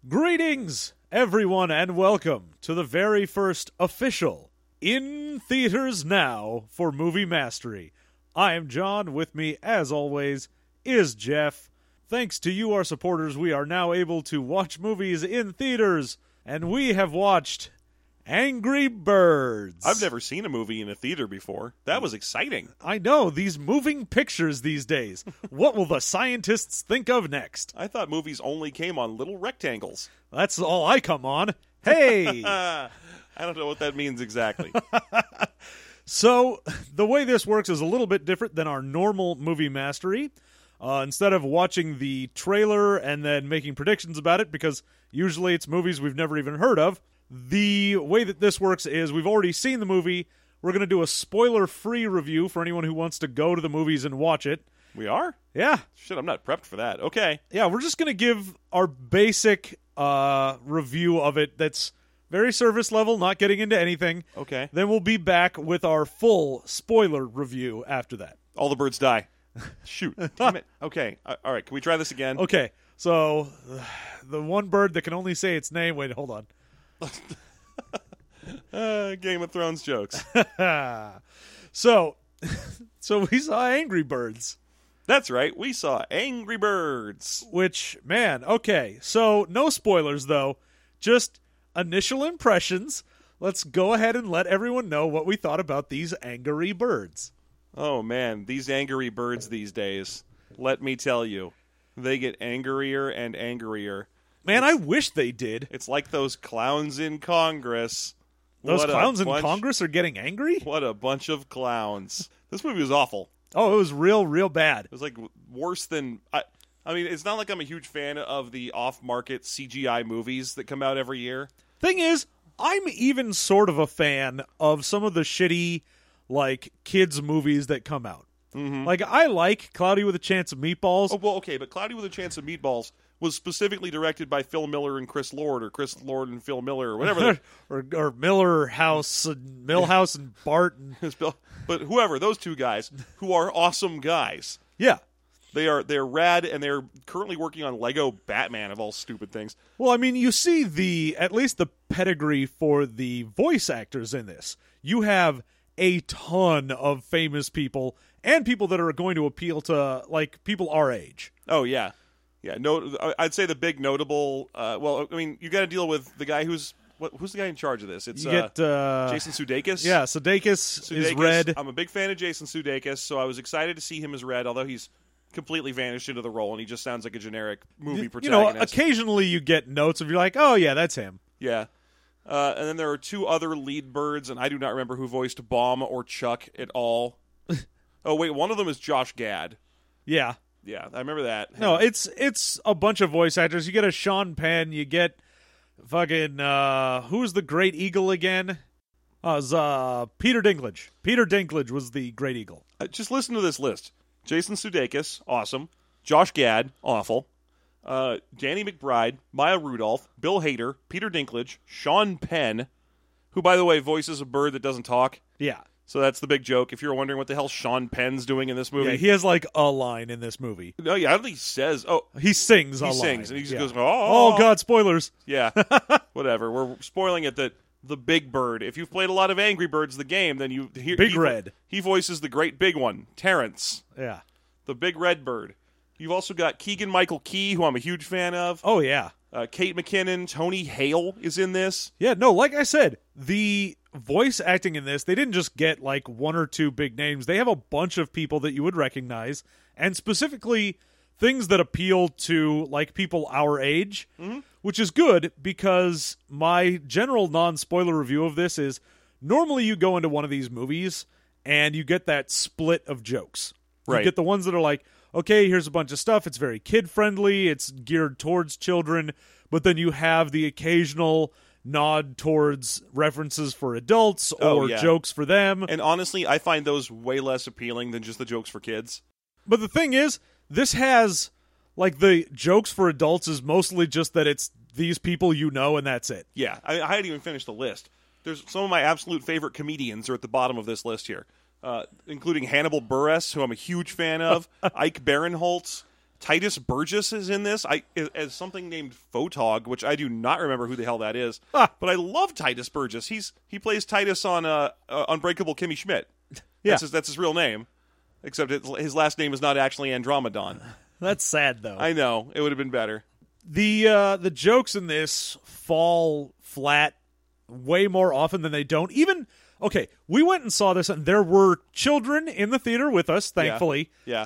Greetings, everyone, and welcome to the very first official In Theaters Now for Movie Mastery. I am John. With me, as always, is Jeff. Thanks to you, our supporters, we are now able to watch movies in theaters, and we have watched Angry Birds. I've never seen a movie in a theater before. That was exciting. I know, these moving pictures these days. What will the scientists think of next? I thought movies only came on little rectangles. That's all I come on. Hey! I don't know what that means exactly. So, the way this works is a little bit different than our normal movie mastery. Instead of watching the trailer and then making predictions about it, because usually it's movies we've never even heard of, the way that this works is we've already seen the movie. We're going to do a spoiler-free review for anyone who wants to go to the movies and watch it. We are? Yeah. Shit, I'm not prepped for that. Okay. Yeah, we're just going to give our basic review of it that's very surface level, not getting into anything. Okay. Then we'll be back with our full spoiler review after that. All the birds die. Shoot. Damn it. Okay. All right. Can we try this again? Okay, so the one bird that can only say its name... Wait, hold on. Game of Thrones jokes. So we saw Angry Birds. That's right. We saw Angry Birds. Which, man, okay. So, no spoilers, though. Just initial impressions. Let's go ahead and let everyone know what we thought about these Angry Birds. Oh, man. These Angry Birds these days. Let me tell you. They get angrier and angrier. Man, I wish they did. It's like those clowns in Congress. Those clowns in Congress are getting angry? What a bunch of clowns. This movie was awful. Oh, it was real bad. It was like worse than... I mean, it's not like I'm a huge fan of the off-market CGI movies that come out every year. Thing is, I'm even sort of a fan of some of the shitty, like, kids' movies that come out. Mm-hmm. Like, I like Cloudy with a Chance of Meatballs. Oh, well, okay, but Cloudy with a Chance of Meatballs was specifically directed by Phil Miller and Chris Lord, or Chris Lord and Phil Miller, or whatever. or Miller House and Millhouse and Barton. But whoever, those two guys, who are awesome guys. Yeah. They're rad, and they're currently working on Lego Batman, of all stupid things. Well, I mean, you see at least the pedigree for the voice actors in this. You have a ton of famous people and people that are going to appeal to, like, people our age. Oh, yeah. Yeah, no, I'd say the big notable, well, I mean, you got to deal with the guy who's the guy in charge of this? It's you get, Jason Sudeikis. Yeah, Sudeikis is Red. I'm a big fan of Jason Sudeikis, so I was excited to see him as Red, although he's completely vanished into the role, and he just sounds like a generic movie protagonist. You know, occasionally you get notes of you're like, oh, yeah, that's him. Yeah. And then there are two other lead birds, and I do not remember who voiced Bomb or Chuck at all. Oh, wait, one of them is Josh Gad. Yeah. Yeah, I remember that. No, it's a bunch of voice actors. You get a Sean Penn. You get fucking who's the Great Eagle again? It was Peter Dinklage. Peter Dinklage was the Great Eagle. Just listen to this list: Jason Sudeikis, awesome; Josh Gad, awful; Danny McBride, Maya Rudolph, Bill Hader, Peter Dinklage, Sean Penn, who, by the way, voices a bird that doesn't talk. Yeah. So that's the big joke. If you're wondering what the hell Sean Penn's doing in this movie. Yeah, he has like a line in this movie. No, yeah, I don't think he says, oh. He sings a line. He sings, and he just goes, oh, God, spoilers. Yeah, whatever. We're spoiling it that the big bird, if you've played a lot of Angry Birds, the game, then you hear... Big Red. He voices the great big one, Terrence. Yeah. The big red bird. You've also got Keegan-Michael Key, who I'm a huge fan of. Oh, yeah. Kate McKinnon, Tony Hale is in this. Yeah, no, like I said, the voice acting in this, they didn't just get like one or two big names. They have a bunch of people that you would recognize, and specifically things that appeal to like people our age, which is good because my general non-spoiler review of this is normally you go into one of these movies and you get that split of jokes. Right. You get the ones that are like, okay, here's a bunch of stuff. It's very kid-friendly. It's geared towards children. But then you have the occasional nod towards references for adults or jokes for them. And honestly, I find those way less appealing than just the jokes for kids. But the thing is, this has, like, the jokes for adults is mostly just that it's these people you know and that's it. Yeah, I hadn't even finished the list. There's some of my absolute favorite comedians are at the bottom of this list here. Including Hannibal Buress, who I'm a huge fan of, Ike Barinholtz, Titus Burgess is in this as something named Photog, which I do not remember who the hell that is. Ah. But I love Titus Burgess. He plays Titus on Unbreakable Kimmy Schmidt. Yeah. That's his real name, except his last name is not actually Andromedon. That's sad, though. I know. It would have been better. The jokes in this fall flat way more often than they don't. Even, okay, we went and saw this, and there were children in the theater with us, thankfully. Yeah.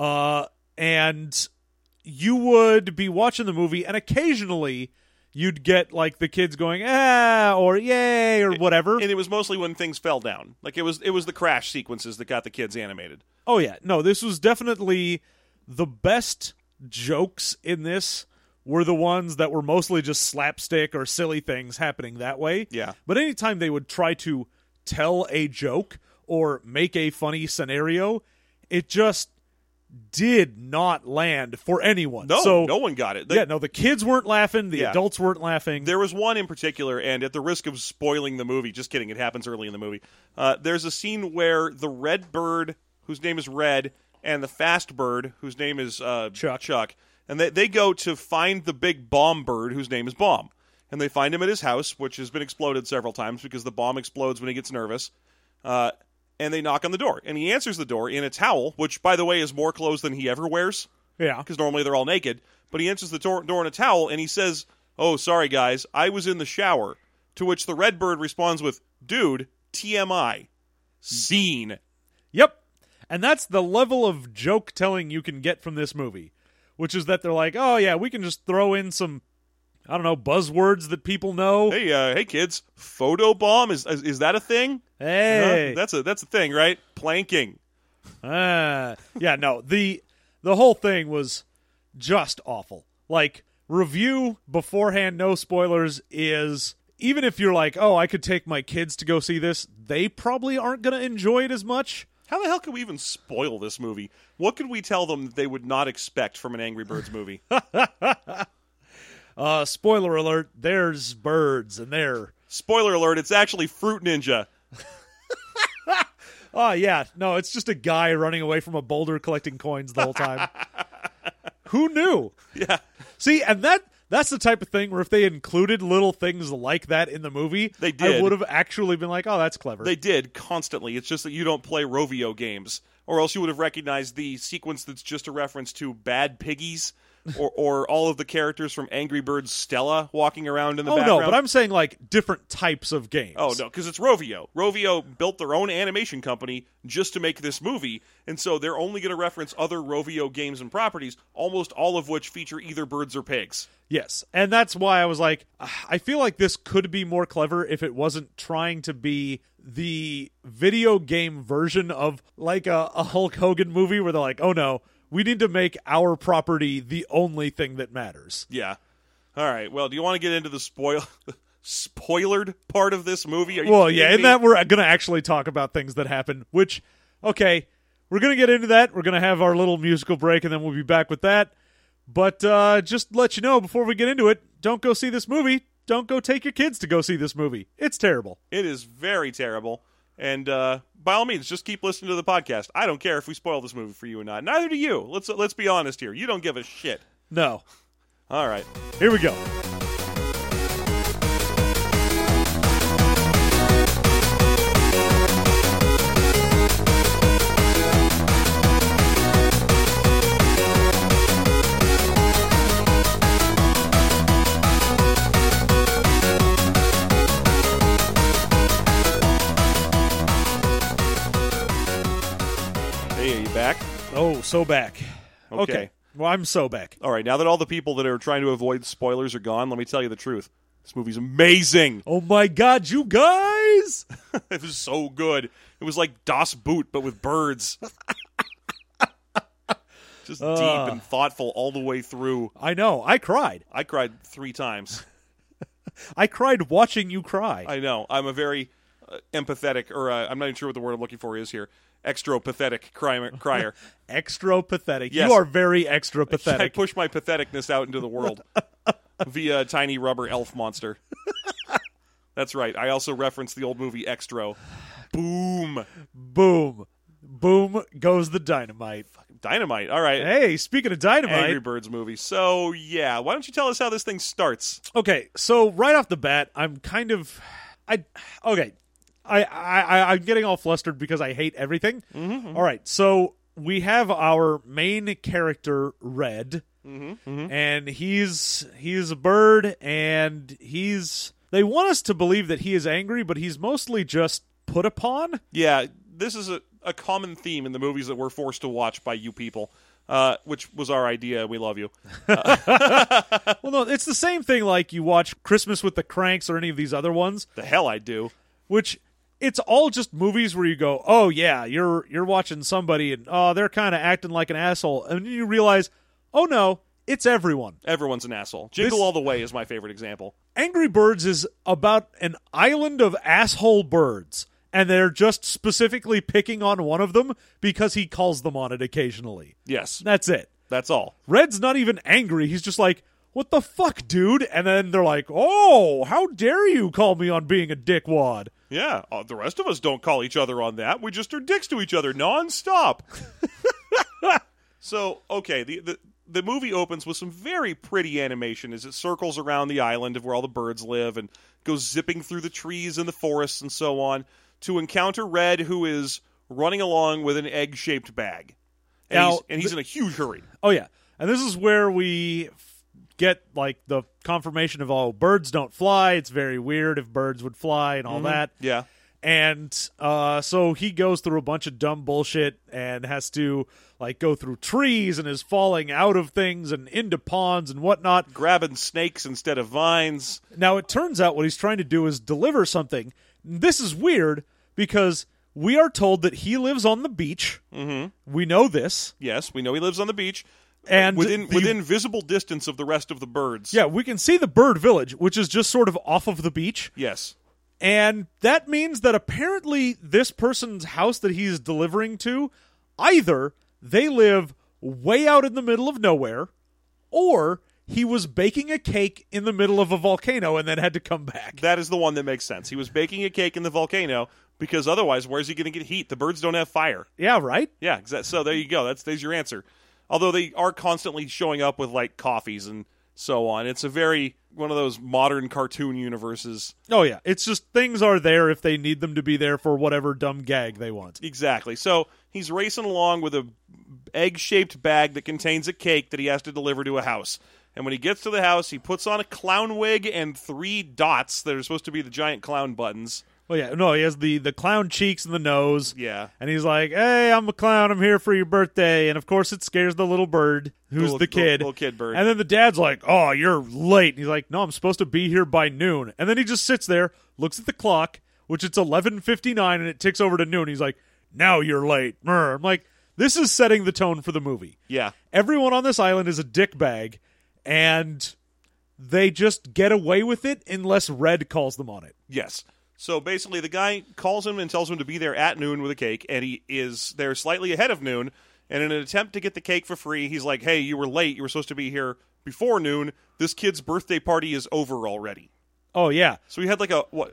And you would be watching the movie, and occasionally you'd get like the kids going or yay or whatever. And it was mostly when things fell down. Like it was the crash sequences that got the kids animated. Oh yeah, no, this was definitely the best jokes in this were the ones that were mostly just slapstick or silly things happening that way. Yeah. But anytime they would try to tell a joke or make a funny scenario, it just did not land for anyone. No, no one got it. The kids weren't laughing, the adults weren't laughing. There was one in particular, and at the risk of spoiling the movie, just kidding, it happens early in the movie, there's a scene where the red bird, whose name is Red, and the fast bird, whose name is Chuck, and they go to find the big bomb bird, whose name is Bomb. And they find him at his house, which has been exploded several times because the bomb explodes when he gets nervous. And they knock on the door. And he answers the door in a towel, which, by the way, is more clothes than he ever wears. Yeah. Because normally they're all naked. But he answers the door in a towel, and he says, "Oh, sorry, guys, I was in the shower." To which the red bird responds with, "Dude, TMI. Scene." Yep. And that's the level of joke telling you can get from this movie, which is that they're like, oh, yeah, we can just throw in some, I don't know, buzzwords that people know. Hey, kids, photobomb, is that a thing? Hey. That's a thing, right? Planking. Yeah, no, the whole thing was just awful. Like, review beforehand, no spoilers, is even if you're like, oh, I could take my kids to go see this, they probably aren't going to enjoy it as much. How the hell can we even spoil this movie? What could we tell them that they would not expect from an Angry Birds movie? Spoiler alert, there's birds, and they're... Spoiler alert, it's actually Fruit Ninja. Oh, yeah. No, it's just a guy running away from a boulder collecting coins the whole time. Who knew? Yeah. See, and that's the type of thing where if they included little things like that in the movie, they did. I would have actually been like, oh, that's clever. They did, constantly. It's just that you don't play Rovio games. Or else you would have recognized the sequence that's just a reference to Bad Piggies, or all of the characters from Angry Birds Stella walking around in the background. Oh, no, but I'm saying, like, different types of games. Oh, no, because it's Rovio. Rovio built their own animation company just to make this movie, and so they're only going to reference other Rovio games and properties, almost all of which feature either birds or pigs. Yes, and that's why I was like, I feel like this could be more clever if it wasn't trying to be the video game version of, like, a Hulk Hogan movie where they're like, oh, no, we need to make our property the only thing that matters. Yeah. All right. Well, do you want to get into the spoilered part of this movie? Well, yeah, in that we're going to actually talk about things that happen, which, okay, we're going to get into that. We're going to have our little musical break, and then we'll be back with that. But just to let you know, before we get into it, don't go see this movie. Don't go take your kids to go see this movie. It's terrible. It is very terrible. And by all means, just keep listening to the podcast. I don't care if we spoil this movie for you or not. Neither do you. Let's be honest here. You don't give a shit. No. All right. Here we go. Back? Oh, so back. Okay. Well, I'm so back. All right, now that all the people that are trying to avoid spoilers are gone, let me tell you the truth. This movie's amazing. Oh my God, you guys! It was so good. It was like Das Boot, but with birds. Just deep and thoughtful all the way through. I know. I cried. I cried 3 times. I cried watching you cry. I know. I'm a very empathetic, or I'm not even sure what the word I'm looking for is here. Extra pathetic crier. Extra pathetic. Yes. You are very extra pathetic. I push my patheticness out into the world via a tiny rubber elf monster. That's right. I also referenced the old movie Extro. Boom. Boom. Boom goes the dynamite. Fucking Dynamite. All right. Hey, speaking of Dynamite. Angry Birds movie. So, yeah. Why don't you tell us how this thing starts? Okay, so right off the bat, I'm getting all flustered because I hate everything. Mm-hmm. All right, so we have our main character, Red, and he's a bird, and they want us to believe that he is angry, but he's mostly just put upon. Yeah, this is a common theme in the movies that we're forced to watch by you people. Which was our idea. We love you. Well, no, it's the same thing like you watch Christmas with the Cranks or any of these other ones. The hell I do. Which, it's all just movies where you go, oh, yeah, you're watching somebody and, oh, they're kind of acting like an asshole. And then you realize, oh, no, it's everyone. Everyone's an asshole. Jingle All the Way is my favorite example. Angry Birds is about an island of asshole birds. And they're just specifically picking on one of them because he calls them on it occasionally. Yes. That's it. That's all. Red's not even angry. He's just like, what the fuck, dude? And then they're like, oh, how dare you call me on being a dickwad? Yeah, the rest of us don't call each other on that. We just are dicks to each other nonstop. So, okay, the movie opens with some very pretty animation as it circles around the island of where all the birds live and goes zipping through the trees and the forests and so on, to encounter Red, who is running along with an egg-shaped bag. And he's in a huge hurry. Oh, yeah. And this is where we get, like, the confirmation of, oh, birds don't fly. It's very weird if birds would fly and all that. Yeah. And so he goes through a bunch of dumb bullshit and has to, like, go through trees and is falling out of things and into ponds and whatnot. Grabbing snakes instead of vines. Now, it turns out what he's trying to do is deliver something. This is weird because we are told that he lives on the beach. Mm-hmm. We know this. Yes, we know he lives on the beach. And within visible distance of the rest of the birds. Yeah, we can see the bird village, which is just sort of off of the beach. Yes. And that means that apparently this person's house that he's delivering to, either they live way out in the middle of nowhere, or he was baking a cake in the middle of a volcano and then had to come back. That is the one that makes sense. He was baking a cake in the volcano because otherwise, where's he going to get heat? The birds don't have fire. Yeah, right? Yeah, exactly. So there you go. There's your answer. Although they are constantly showing up with, like, coffees and so on. It's one of those modern cartoon universes. Oh, yeah. It's just things are there if they need them to be there for whatever dumb gag they want. Exactly. So he's racing along with a egg-shaped bag that contains a cake that he has to deliver to a house. And when he gets to the house, he puts on a clown wig and 3 dots that are supposed to be the giant clown buttons. Well, yeah, no, he has the clown cheeks and the nose. Yeah. And he's like, hey, I'm a clown. I'm here for your birthday. And, of course, it scares the little bird, who's the kid. Little kid bird. And then the dad's like, oh, you're late. And he's like, no, I'm supposed to be here by noon. And then he just sits there, looks at the clock, which it's 11:59, and it ticks over to noon. He's like, now you're late. I'm like, this is setting the tone for the movie. Yeah. Everyone on this island is a dickbag, and they just get away with it unless Red calls them on it. Yes. So basically, the guy calls him and tells him to be there at noon with a cake, and he is there slightly ahead of noon. And in an attempt to get the cake for free, he's like, hey, you were late. You were supposed to be here before noon. This kid's birthday party is over already. Oh, yeah. So he had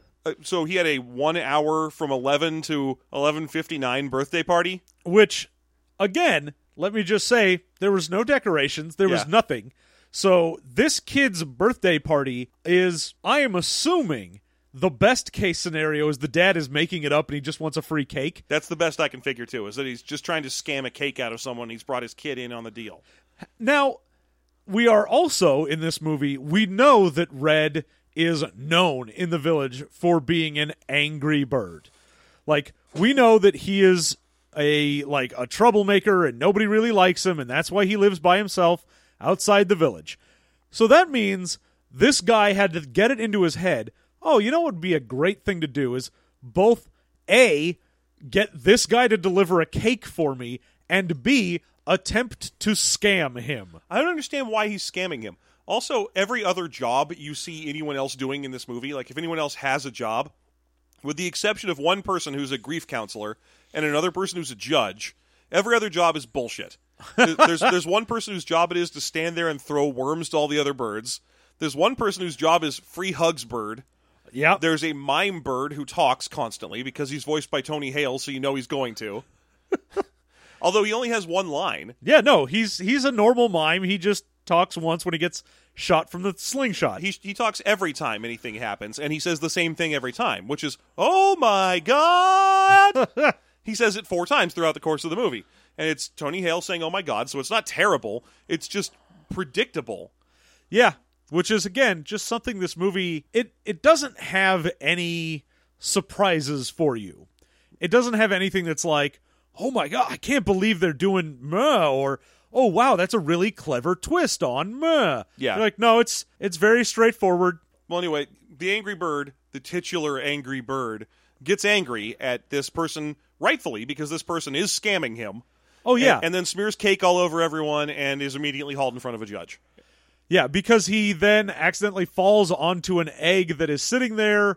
so he had a 1 hour from 11 to 11:59 birthday party. Which, again, let me just say, there was no decorations. There was nothing. So this kid's birthday party is, I am assuming, the best case scenario is the dad is making it up and he just wants a free cake. That's the best I can figure, too, is that he's just trying to scam a cake out of someone. He's brought his kid in on the deal. Now, we are also, in this movie, we know that Red is known in the village for being an angry bird. Like, we know that he is a troublemaker and nobody really likes him, and that's why he lives by himself outside the village. So that means this guy had to get it into his head, oh, you know what would be a great thing to do is both A, get this guy to deliver a cake for me, and B, attempt to scam him. I don't understand why he's scamming him. Also, every other job you see anyone else doing in this movie, like if anyone else has a job, with the exception of one person who's a grief counselor and another person who's a judge, every other job is bullshit. There's one person whose job it is to stand there and throw worms to all the other birds. There's one person whose job is free hugs bird. Yeah. There's a mime bird who talks constantly because he's voiced by Tony Hale, so you know he's going to. Although he only has one line. Yeah, no, he's a normal mime. He just talks once when he gets shot from the slingshot. He talks every time anything happens, and he says the same thing every time, which is, "Oh my God!" He says it 4 times throughout the course of the movie. And it's Tony Hale saying, "Oh my God," so it's not terrible. It's just predictable. Yeah, which is, again, just something this movie, it doesn't have any surprises for you. It doesn't have anything that's like, oh my God, I can't believe they're doing meh, or, oh wow, that's a really clever twist on meh. Yeah. You're like, no, it's very straightforward. Well, anyway, the Angry Bird, the titular Angry Bird, gets angry at this person, rightfully, because this person is scamming him. Oh yeah. And then smears cake all over everyone and is immediately hauled in front of a judge. Yeah, because he then accidentally falls onto an egg that is sitting there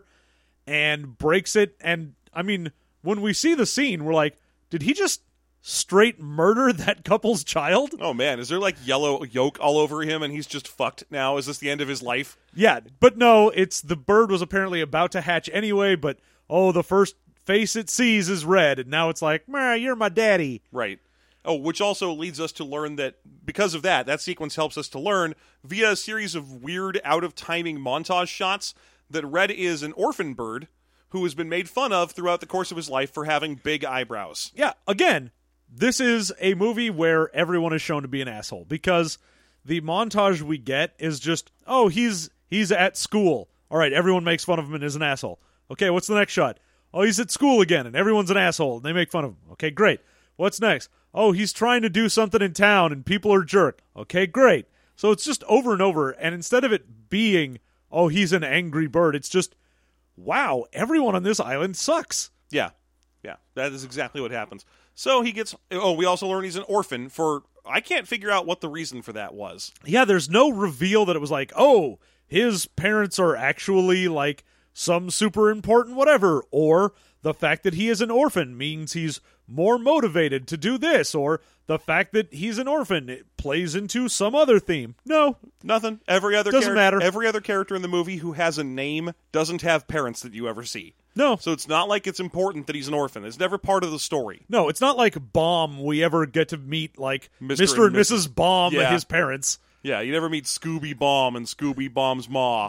and breaks it. And, I mean, when we see the scene, we're like, did he just straight murder that couple's child? Oh, man, is there, like, yellow yolk all over him and he's just fucked now? Is this the end of his life? Yeah, but no, it's the bird was apparently about to hatch anyway, but, oh, the first face it sees is red, and now it's like, meh, you're my daddy. Right. Oh, which also leads us to learn that because of that sequence helps us to learn via a series of weird, out-of-timing montage shots that Red is an orphan bird who has been made fun of throughout the course of his life for having big eyebrows. Yeah, again, this is a movie where everyone is shown to be an asshole because the montage we get is just, oh, he's at school. All right, everyone makes fun of him and is an asshole. Okay, what's the next shot? Oh, he's at school again and everyone's an asshole and they make fun of him. Okay, great. What's next? Oh, he's trying to do something in town and people are jerk. Okay, great. So it's just over and over, and instead of it being, oh, he's an angry bird, it's just, wow, everyone on this island sucks. Yeah, that is exactly what happens. So he gets, we also learn he's an orphan for, I can't figure out what the reason for that was. Yeah, there's no reveal that it was like, oh, his parents are actually like some super important whatever, or the fact that he is an orphan means he's more motivated to do this, or the fact that he's an orphan it plays into some other theme. No, nothing. Doesn't matter. Every other character in the movie who has a name doesn't have parents that you ever see. No. So it's not like it's important that he's an orphan. It's never part of the story. No, it's not like Baum we ever get to meet like Mr. and Mrs. Baum and his parents. Yeah, you never meet Scooby Baum and Scooby Baum's ma.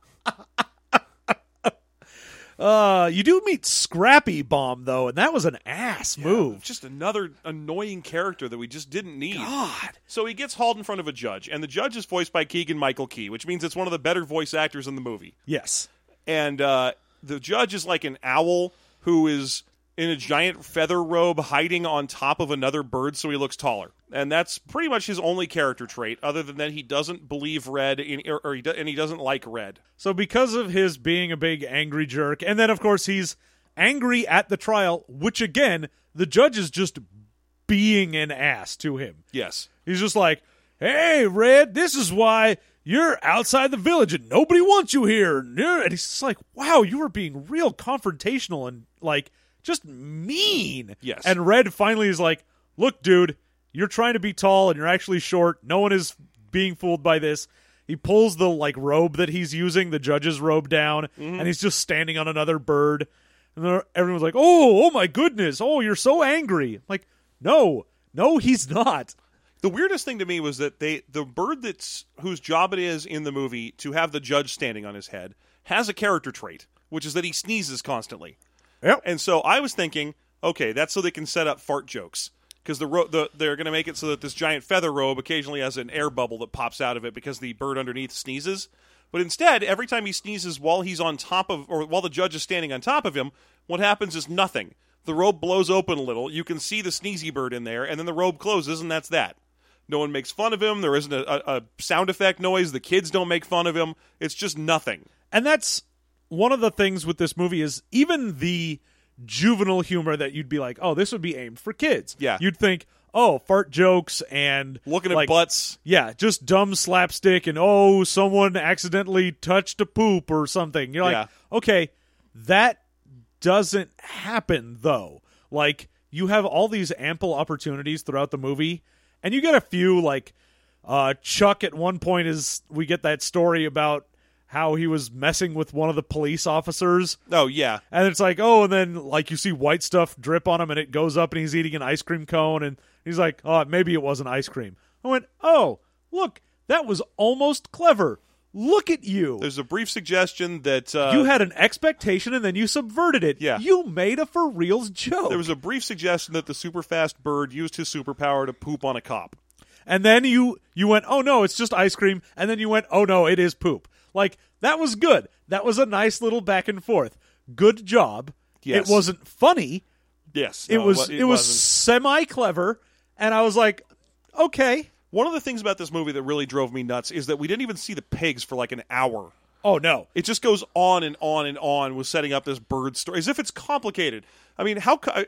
You do meet Scrappy Baum, though, and that was an ass move. Just another annoying character that we just didn't need. God. So he gets hauled in front of a judge, and the judge is voiced by Keegan-Michael Key, which means it's one of the better voice actors in the movie. Yes. And the judge is like an owl who is in a giant feather robe hiding on top of another bird so he looks taller. And that's pretty much his only character trait, other than that he doesn't believe Red, and he doesn't like Red. So because of his being a big angry jerk, and then, of course, he's angry at the trial, which, again, the judge is just being an ass to him. Yes. He's just like, hey, Red, this is why you're outside the village and nobody wants you here. And he's just like, wow, you were being real confrontational and, like, just mean. Yes. And Red finally is like, look, dude, you're trying to be tall and you're actually short. No one is being fooled by this. He pulls the like robe that he's using, the judge's robe, down, and he's just standing on another bird. And everyone's like, oh my goodness. Oh, you're so angry. I'm like, no, he's not. The weirdest thing to me was that the bird whose job it is in the movie to have the judge standing on his head has a character trait, which is that he sneezes constantly. Yep. And so I was thinking, okay, that's so they can set up fart jokes. Because they're going to make it so that this giant feather robe occasionally has an air bubble that pops out of it because the bird underneath sneezes. But instead, every time he sneezes while he's on top of, or while the judge is standing on top of him, what happens is nothing. The robe blows open a little, you can see the sneezy bird in there, and then the robe closes, and that's that. No one makes fun of him, there isn't a sound effect noise, the kids don't make fun of him, it's just nothing. And that's one of the things with this movie is even the juvenile humor that you'd be like, oh, this would be aimed for kids. Yeah. You'd think, oh, fart jokes and looking at like, butts. Yeah, just dumb slapstick and, oh, someone accidentally touched a poop or something. You're like, okay, that doesn't happen, though. Like, you have all these ample opportunities throughout the movie, and you get a few, like, Chuck at one point we get that story about how he was messing with one of the police officers. Oh, yeah. And it's like, oh, and then like you see white stuff drip on him and it goes up and he's eating an ice cream cone and he's like, oh, maybe it wasn't ice cream. I went, oh, look, that was almost clever. Look at you. There's a brief suggestion that... you had an expectation and then you subverted it. Yeah. You made a for reals joke. There was a brief suggestion that the super fast bird used his superpower to poop on a cop. And then you went, oh, no, it's just ice cream. And then you went, oh, no, it is poop. Like, that was good. That was a nice little back and forth. Good job. Yes. It wasn't funny. Yes. It No, was wasn't. semi-clever. And I was like, okay. One of the things about this movie that really drove me nuts is that we didn't even see the pigs for like an hour. Oh, no. It just goes on and on and on with setting up this bird story, as if it's complicated. I mean,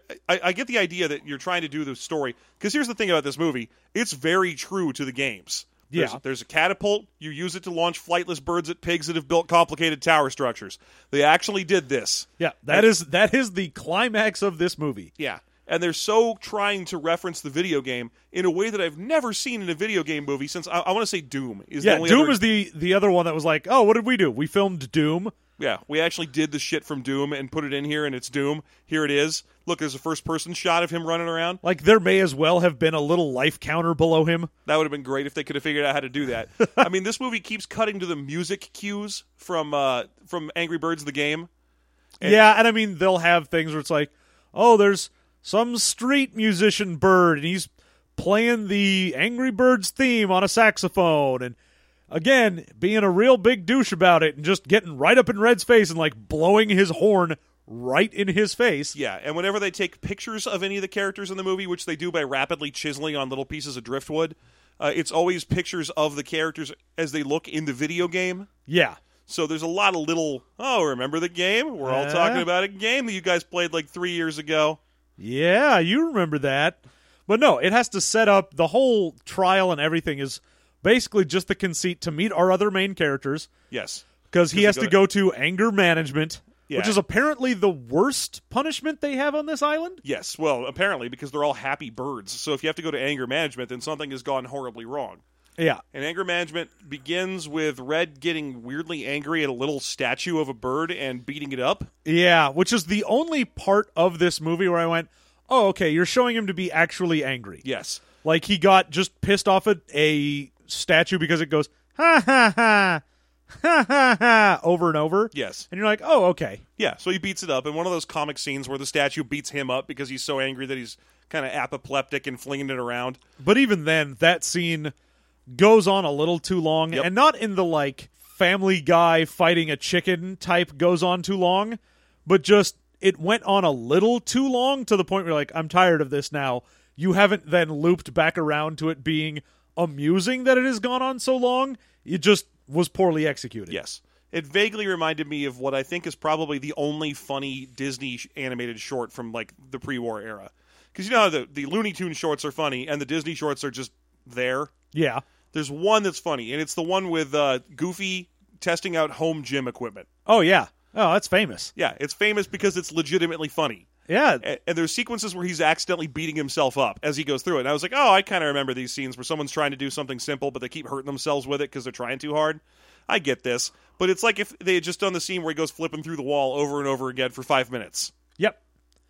I get the idea that you're trying to do the story, because here's the thing about this movie. It's very true to the games. There's a catapult. You use it to launch flightless birds at pigs that have built complicated tower structures. They actually did this. Yeah, that is the climax of this movie. Yeah. And they're so trying to reference the video game in a way that I've never seen in a video game movie since, I want to say Doom. Doom is the other one that was like, oh, what did we do? We filmed Doom. Yeah, we actually did the shit from Doom and put it in here, and it's Doom. Here it is. Look, there's a first-person shot of him running around. Like, there may as well have been a little life counter below him. That would have been great if they could have figured out how to do that. I mean, this movie keeps cutting to the music cues from Angry Birds the game. And I mean, they'll have things where it's like, oh, there's some street musician bird, and he's playing the Angry Birds theme on a saxophone, and again, being a real big douche about it and just getting right up in Red's face and like blowing his horn right in his face. Yeah, and whenever they take pictures of any of the characters in the movie, which they do by rapidly chiseling on little pieces of driftwood, it's always pictures of the characters as they look in the video game. Yeah. So there's a lot of little, oh, remember the game? We're all talking about a game that you guys played like 3 years ago. Yeah, you remember that. But no, it has to set up, the whole trial and everything is basically just the conceit to meet our other main characters. Yes. Because he has to go to anger management, Yeah. which is apparently the worst punishment they have on this island. Yes, well, apparently, because they're all happy birds. So if you have to go to anger management, then something has gone horribly wrong. Yeah. And anger management begins with Red getting weirdly angry at a little statue of a bird and beating it up. Yeah, which is the only part of this movie where I went, oh, okay, you're showing him to be actually angry. Yes. Like, he got just pissed off at a statue because it goes, ha ha ha, ha ha ha, over and over. Yes. And you're like, oh, okay. Yeah, so he beats it up in one of those comic scenes where the statue beats him up because he's so angry that he's kind of apoplectic and flinging it around. But even then, that scene goes on a little too long, Yep. and not in the, like, Family Guy fighting a chicken type goes on too long, but just, it went on a little too long to the point where, like, I'm tired of this now. You haven't then looped back around to it being amusing that it has gone on so long. It just was poorly executed. Yes. It vaguely reminded me of what I think is probably the only funny Disney animated short from, like, the pre-war era. Because you know how the Looney Tunes shorts are funny, and the Disney shorts are just there? Yeah. There's one that's funny, and it's the one with Goofy testing out home gym equipment. Oh, yeah. Oh, that's famous. Yeah, it's famous because it's legitimately funny. Yeah. And there's sequences where he's accidentally beating himself up as he goes through it. And I was like, oh, I kind of remember these scenes where someone's trying to do something simple, but they keep hurting themselves with it because they're trying too hard. I get this. But it's like if they had just done the scene where he goes flipping through the wall over and over again for 5 minutes. Yep.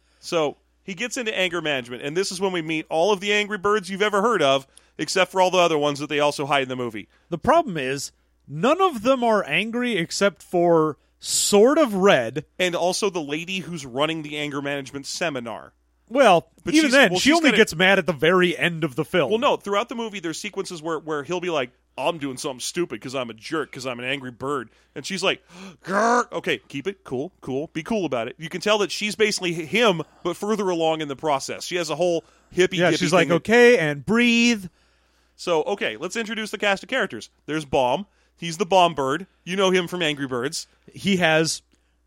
So he gets into anger management, and this is when we meet all of the Angry Birds you've ever heard of, except for all the other ones that they also hide in the movie. The problem is, none of them are angry except for sort of Red. And also the lady who's running the anger management seminar. Well, But even then, she only kinda gets mad at the very end of the film. Well, no, throughout the movie, there's sequences where he'll be like, oh, I'm doing something stupid because I'm a jerk, because I'm an angry bird. And she's like, grr. Okay, keep it cool, be cool about it. You can tell that she's basically him, but further along in the process. She has a whole hippie she's like, thing. okay, and breathe. So, okay, let's introduce the cast of characters. There's Bomb. He's the Bomb Bird. You know him from Angry Birds. He has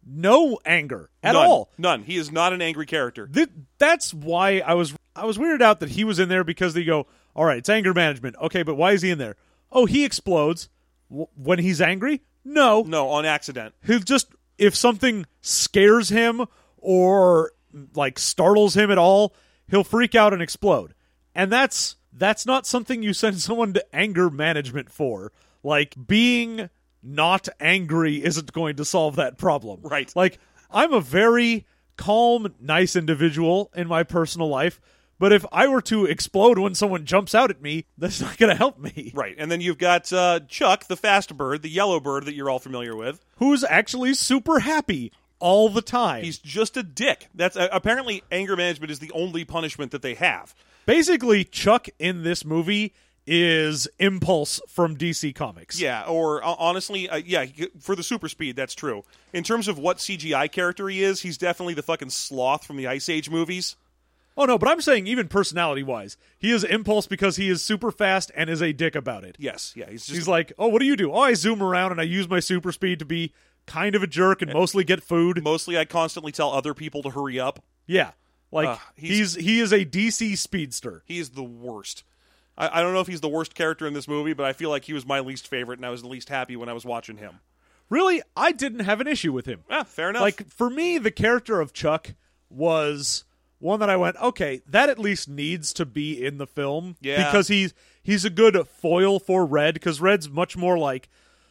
no anger at None. all. None. He is not an angry character. That's why I was weirded out that he was in there, because they go, all right, it's anger management. Okay, but why is he in there? Oh, he explodes when he's angry? No. No, on accident. He'll just, if something scares him or like startles him at all, he'll freak out and explode. And that's not something you send someone to anger management for. Like, being not angry isn't going to solve that problem. Right. Like, I'm a very calm, nice individual in my personal life, but if I were to explode when someone jumps out at me, that's not going to help me. Right. And then you've got Chuck, the fast bird, the yellow bird that you're all familiar with. Who's actually super happy all the time. He's just a dick. That's apparently anger management is the only punishment that they have. Basically, Chuck in this movie is Impulse from DC Comics. Yeah, or honestly, for the super speed, that's true. In terms of what CGI character he is, he's definitely the fucking sloth from the Ice Age movies. Oh, no, but I'm saying even personality-wise, he is Impulse because he is super fast and is a dick about it. Yes, yeah. He's like, oh, what do you do? Oh, I zoom around and I use my super speed to be kind of a jerk and mostly get food. Mostly I constantly tell other people to hurry up. Yeah. Like, he is a DC speedster. He is the worst. I don't know if he's the worst character in this movie, but I feel like he was my least favorite, and I was the least happy when I was watching him. Really, I didn't have an issue with him. Yeah, fair enough. Like, for me, the character of Chuck was one that I went, okay, that at least needs to be in the film. Yeah. Because he's a good foil for Red, because Red's much more like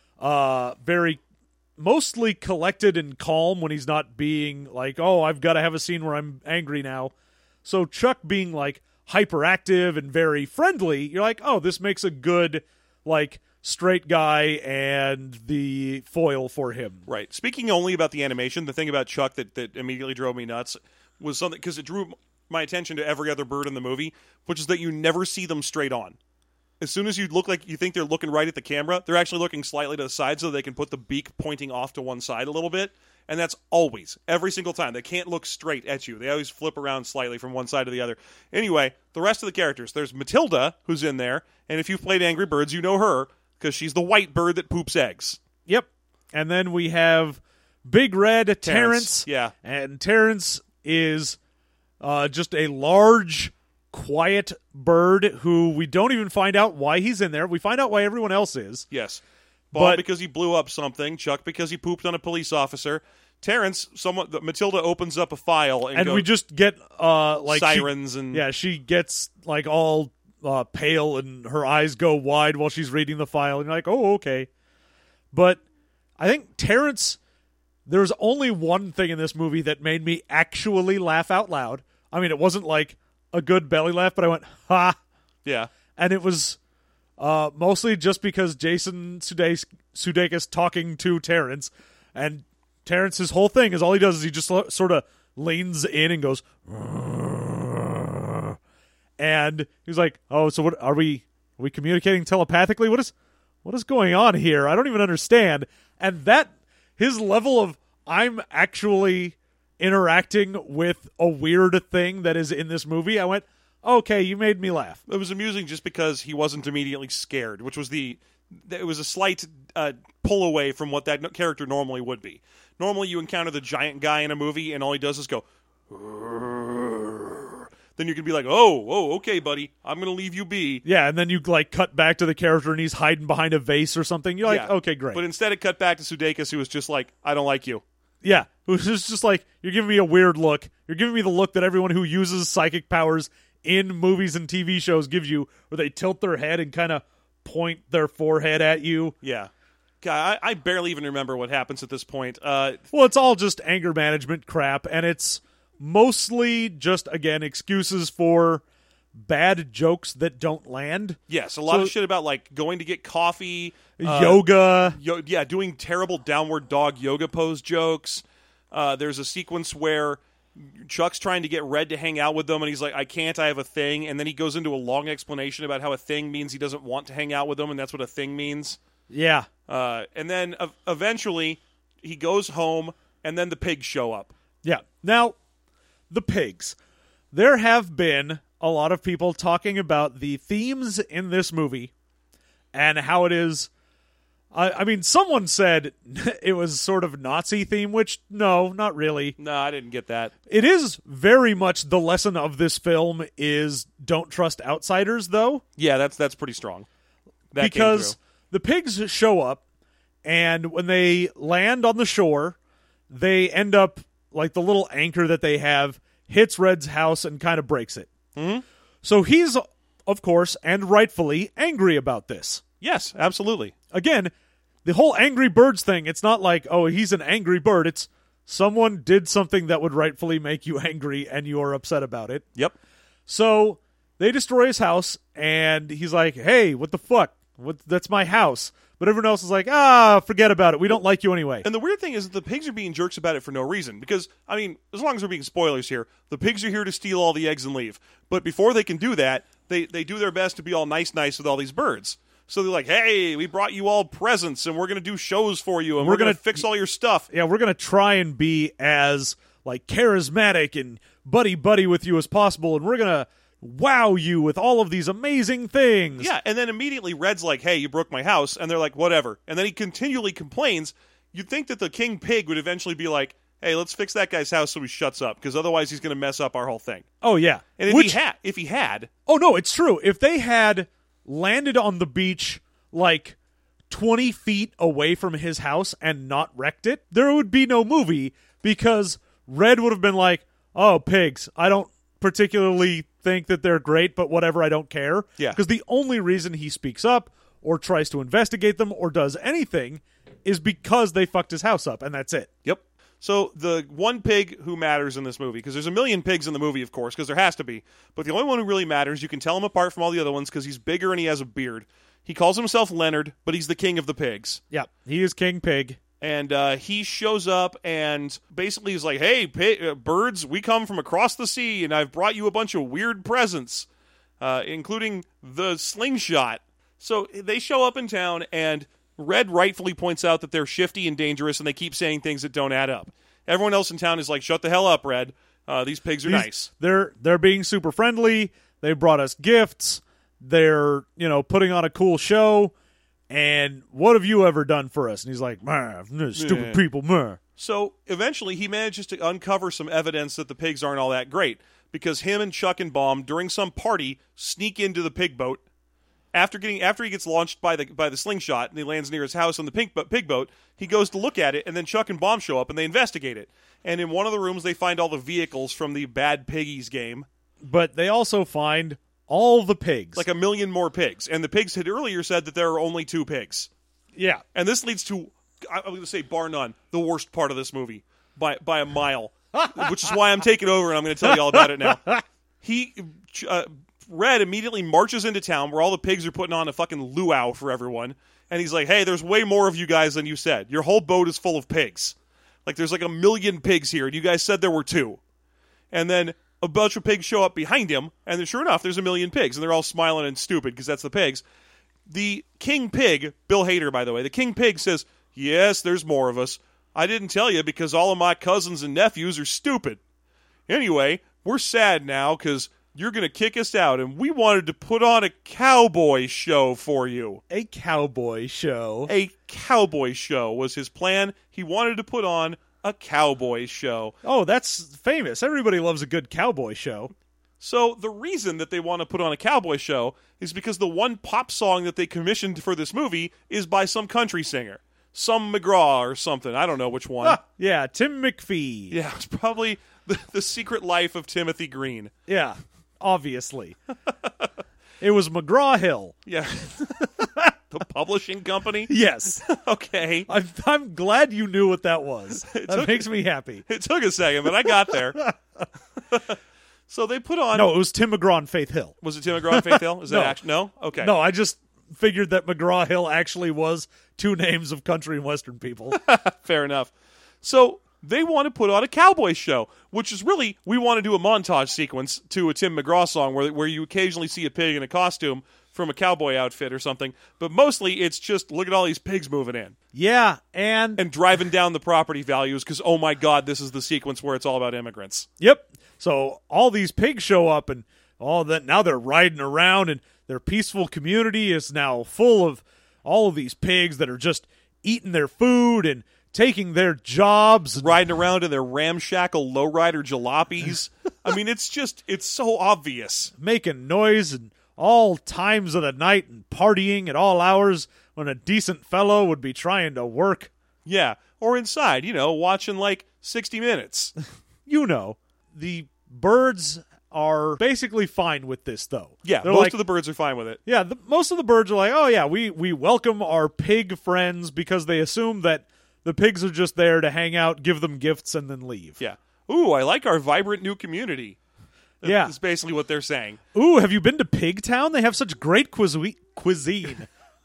very mostly collected and calm when he's not being like, oh, I've got to have a scene where I'm angry now. So Chuck being like hyperactive and very friendly, you're like, oh, this makes a good like straight guy and the foil for him. Right. Speaking only about the animation, the thing about Chuck that immediately drove me nuts was something, because it drew my attention to every other bird in the movie, which is that you never see them straight on. As soon as you look like you think they're looking right at the camera, they're actually looking slightly to the side so they can put the beak pointing off to one side a little bit. And that's always, every single time. They can't look straight at you. They always flip around slightly from one side to the other. Anyway, the rest of the characters. There's Matilda, who's in there. And if you've played Angry Birds, you know her, because she's the white bird that poops eggs. Yep. And then we have Big Red Terrence. Yeah. And Terrence is just a large, quiet bird who we don't even find out why he's in there. We find out why everyone else is. Yes. Bob because he blew up something. Chuck because he pooped on a police officer. Terrence, Matilda opens up a file and we just get like sirens she gets like all pale and her eyes go wide while she's reading the file and you're like, oh, okay. But I think Terrence, there's only one thing in this movie that made me actually laugh out loud. I mean, it wasn't like a good belly laugh, but I went, ha. Yeah. And it was mostly just because Jason Sudeikis talking to Terrence, and Terrence's whole thing is all he does is he just sort of leans in and goes, and he's like, oh, so what are we communicating telepathically? What is going on here? I don't even understand. And that his level of I'm actually interacting with a weird thing that is in this movie, I went, okay, you made me laugh. It was amusing just because he wasn't immediately scared, which was it was a slight pull away from what that character normally would be. Normally you encounter the giant guy in a movie and all he does is go, then you can be like, oh, okay, buddy, I'm going to leave you be. Yeah, and then you like cut back to the character and he's hiding behind a vase or something. You're like, okay, great. But instead it cut back to Sudeikis, who was just like, I don't like you. Yeah, it was just like, you're giving me a weird look. You're giving me the look that everyone who uses psychic powers in movies and TV shows gives you, where they tilt their head and kind of point their forehead at you. Yeah. God, I barely even remember what happens at this point. Well, it's all just anger management crap, and it's mostly just, again, excuses for bad jokes that don't land. Yes, a lot of shit about like going to get coffee, yoga. Doing terrible downward dog yoga pose jokes. There's a sequence where Chuck's trying to get Red to hang out with them, and he's like, I can't, I have a thing. And then he goes into a long explanation about how a thing means he doesn't want to hang out with them, and that's what a thing means. Yeah. And then eventually he goes home, and then the pigs show up. Yeah. Now, the pigs. There have been a lot of people talking about the themes in this movie and how it is. I mean, someone said it was sort of Nazi theme, which, no, not really. No, I didn't get that. It is very much the lesson of this film is don't trust outsiders, though. Yeah, that's pretty strong. Because the pigs show up, and when they land on the shore, they end up, like the little anchor that they have, hits Red's house and kind of breaks it. Mm-hmm. So he's, of course, and rightfully, angry about this. Yes, absolutely. Again, the whole Angry Birds thing, it's not like, oh, he's an angry bird. It's someone did something that would rightfully make you angry and you're upset about it. Yep. So they destroy his house, and he's like, hey, what the fuck? That's my house. But everyone else is like, forget about it. We don't like you anyway. And the weird thing is that the pigs are being jerks about it for no reason. Because, I mean, as long as we're being spoilers here, the pigs are here to steal all the eggs and leave. But before they can do that, they do their best to be all nice with all these birds. So they're like, hey, we brought you all presents, and we're going to do shows for you, and we're going to fix all your stuff. Yeah, we're going to try and be as, like, charismatic and buddy-buddy with you as possible, and we're going to wow you with all of these amazing things. Yeah, and then immediately Red's like, hey, you broke my house, and they're like, whatever. And then he continually complains. You'd think that the king pig would eventually be like, hey, let's fix that guy's house so he shuts up, because otherwise he's going to mess up our whole thing. Oh, yeah. And if he had... Oh, no, it's true. If they had landed on the beach, like, 20 feet away from his house and not wrecked it, there would be no movie, because Red would have been like, oh, pigs, I don't particularly think that they're great, but whatever, I don't care. Yeah. Because the only reason he speaks up or tries to investigate them or does anything is because they fucked his house up, and that's it. Yep. So the one pig who matters in this movie, because there's a million pigs in the movie, of course, because there has to be, but the only one who really matters, you can tell him apart from all the other ones because he's bigger and he has a beard. He calls himself Leonard, but he's the king of the pigs. Yeah, he is King Pig. And he shows up and basically is like, hey, birds, we come from across the sea, and I've brought you a bunch of weird presents, including the slingshot. So they show up in town, and Red rightfully points out that they're shifty and dangerous, and they keep saying things that don't add up. Everyone else in town is like, shut the hell up, Red. These pigs are nice. They're being super friendly. They brought us gifts. They're, putting on a cool show. And what have you ever done for us? And he's like, stupid people, meh. So eventually he manages to uncover some evidence that the pigs aren't all that great, because him and Chuck and Baum, during some party, sneak into the pig boat. After he gets launched by the slingshot and he lands near his house on the pig boat, he goes to look at it, and then Chuck and Baum show up and they investigate it. And in one of the rooms they find all the vehicles from the Bad Piggies game. But they also find all the pigs. Like 1 million more pigs. And the pigs had earlier said that there are only 2 pigs. Yeah. And this leads to, I'm going to say bar none, the worst part of this movie by a mile. Which is why I'm taking over and I'm going to tell you all about it now. Red immediately marches into town where all the pigs are putting on a fucking luau for everyone. And he's like, hey, there's way more of you guys than you said. Your whole boat is full of pigs. Like, there's like 1 million pigs here, and you guys said there were 2. And then a bunch of pigs show up behind him, and then sure enough, there's 1 million pigs, and they're all smiling and stupid because that's the pigs. The king pig, Bill Hader, by the way, the king pig says, yes, there's more of us. I didn't tell you because all of my cousins and nephews are stupid. Anyway, we're sad now because you're going to kick us out, and we wanted to put on a cowboy show for you. A cowboy show. A cowboy show was his plan. He wanted to put on a cowboy show. Oh, that's famous. Everybody loves a good cowboy show. So the reason that they want to put on a cowboy show is because the one pop song that they commissioned for this movie is by some country singer. Some McGraw or something. I don't know which one. Yeah, Tim McPhee. Yeah, it's probably the Secret Life of Timothy Green. Yeah, obviously. It was McGraw-Hill. Yeah. The publishing company? Yes. Okay. I'm glad you knew what that was. That makes me happy. It took a second, but I got there. So they put on... No, it was Tim McGraw and Faith Hill. Was it Tim McGraw and Faith Hill? Is that No. actually... No? Okay. No, I just figured that McGraw-Hill actually was 2 names of country and western people. Fair enough. So they want to put on a cowboy show, which is really... We want to do a montage sequence to a Tim McGraw song where you occasionally see a pig in a costume from a cowboy outfit or something, but mostly it's just look at all these pigs moving in. Yeah, and driving down the property values because, oh my God, this is the sequence where it's all about immigrants. Yep. So all these pigs show up and all that. Now they're riding around and their peaceful community is now full of all of these pigs that are just eating their food and taking their jobs. Riding around in their ramshackle lowrider jalopies. I mean, it's so obvious. Making noise and all times of the night and partying at all hours when a decent fellow would be trying to work. Yeah, or inside, watching like 60 Minutes. The birds are basically fine with this, though. Yeah, They're most like, of the birds are fine with it. Yeah, most of the birds are like, oh yeah, we welcome our pig friends because they assume that the pigs are just there to hang out, give them gifts, and then leave. Yeah. Ooh, I like our vibrant new community. Yeah. That's basically what they're saying. Ooh, have you been to Pigtown? They have such great cuisine. Quizween.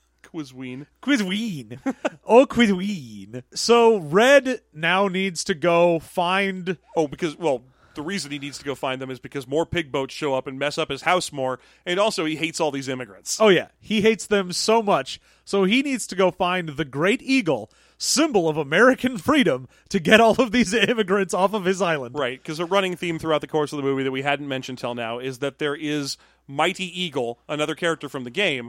Cuisine. Oh, cuisine. So Red now needs to go find... Oh, because, well, the reason he needs to go find them is because more pig boats show up and mess up his house more, and also he hates all these immigrants. Oh, yeah. He hates them so much, so he needs to go find the Great Eagle, symbol of American freedom, to get all of these immigrants off of his island. Right, because a running theme throughout the course of the movie that we hadn't mentioned till now is that there is Mighty Eagle, another character from the game,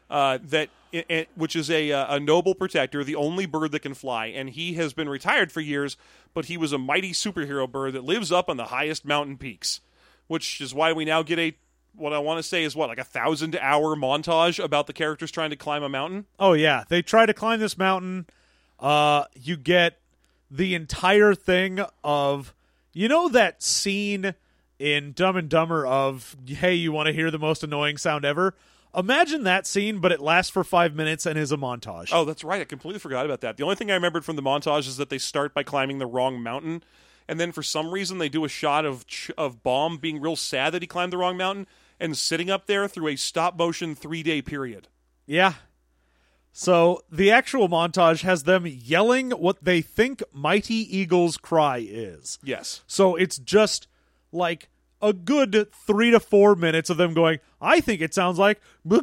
which is a noble protector, the only bird that can fly, and he has been retired for years, but he was a mighty superhero bird that lives up on the highest mountain peaks, which is why we now get what I want to say is like a 1,000-hour montage about the characters trying to climb a mountain. Oh, yeah. They try to climb this mountain. You get the entire thing of, you know that scene in Dumb and Dumber of, hey, you want to hear the most annoying sound ever? Imagine that scene, but it lasts for 5 minutes and is a montage. Oh, that's right. I completely forgot about that. The only thing I remembered from the montage is that they start by climbing the wrong mountain, and then for some reason they do a shot of Baum being real sad that he climbed the wrong mountain and sitting up there through a stop-motion 3-day period. Yeah. So the actual montage has them yelling what they think Mighty Eagle's cry is. Yes. So it's just like a good 3 to 4 minutes of them going, I think it sounds like...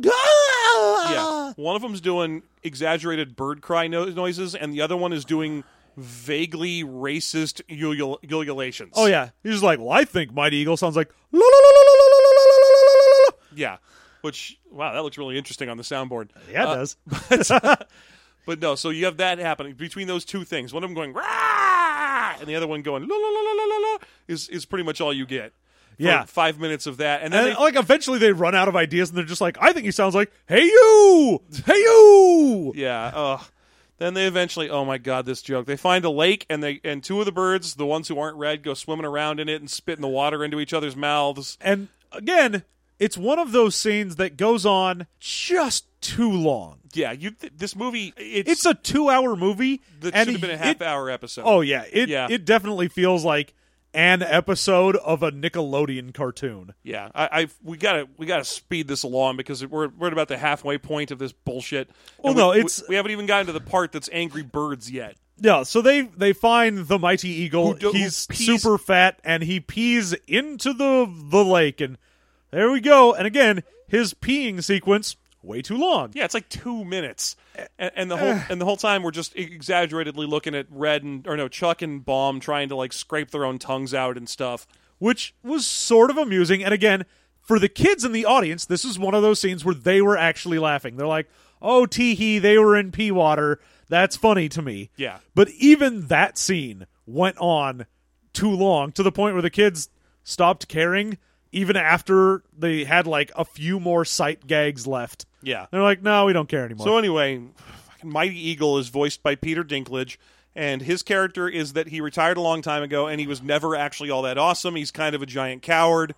Yeah. One of them's doing exaggerated bird cry noises, and the other one is doing vaguely racist ululations. Oh, yeah. He's just like, well, I think Mighty Eagle sounds like... La, la, la, la, la, la, la, la, la, la. Yeah. Which, wow, that looks really interesting on the soundboard. Yeah, it does. But no, so you have that happening between those two things. One of them going, rah, and the other one going, la, la, la, la, la, la, is pretty much all you get. Yeah. 5 minutes of that. And then like eventually they run out of ideas and they're just like, I think he sounds like, hey you! Hey you! Yeah. Then they eventually, oh my God, this joke. They find a lake and two of the birds, the ones who aren't red, go swimming around in it and spitting the water into each other's mouths. And again, it's one of those scenes that goes on just too long. Yeah, this movie, it's a 2-hour movie. That should have been a half-hour episode. Oh, yeah. It definitely feels like an episode of a Nickelodeon cartoon. Yeah, we gotta speed this along because we're at about the halfway point of this bullshit. Well, we haven't even gotten to the part that's Angry Birds yet. Yeah, so they find the Mighty Eagle. He's super fat and he pees into the lake, and there we go. And again, his peeing sequence way too long. Yeah, it's like 2 minutes, and the whole time we're just exaggeratedly looking at Chuck and Baum trying to like scrape their own tongues out and stuff, which was sort of amusing. And again, for the kids in the audience, this is one of those scenes where they were actually laughing. They're like, "Oh, tee-hee, they were in pee water. That's funny to me." Yeah, but even that scene went on too long to the point where the kids stopped caring. Even after they had like a few more sight gags left. Yeah. They're like, no, we don't care anymore. So anyway, Mighty Eagle is voiced by Peter Dinklage, and his character is that he retired a long time ago, and he was never actually all that awesome. He's kind of a giant coward,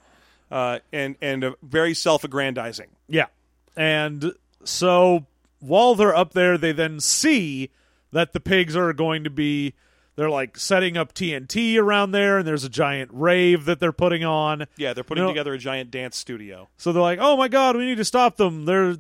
and very self-aggrandizing. Yeah. And so while they're up there, they then see that the pigs are going to be... They're like setting up TNT around there, and there's a giant rave that they're putting on. Yeah, they're putting together a giant dance studio. So they're like, "Oh my God, we need to stop them! They're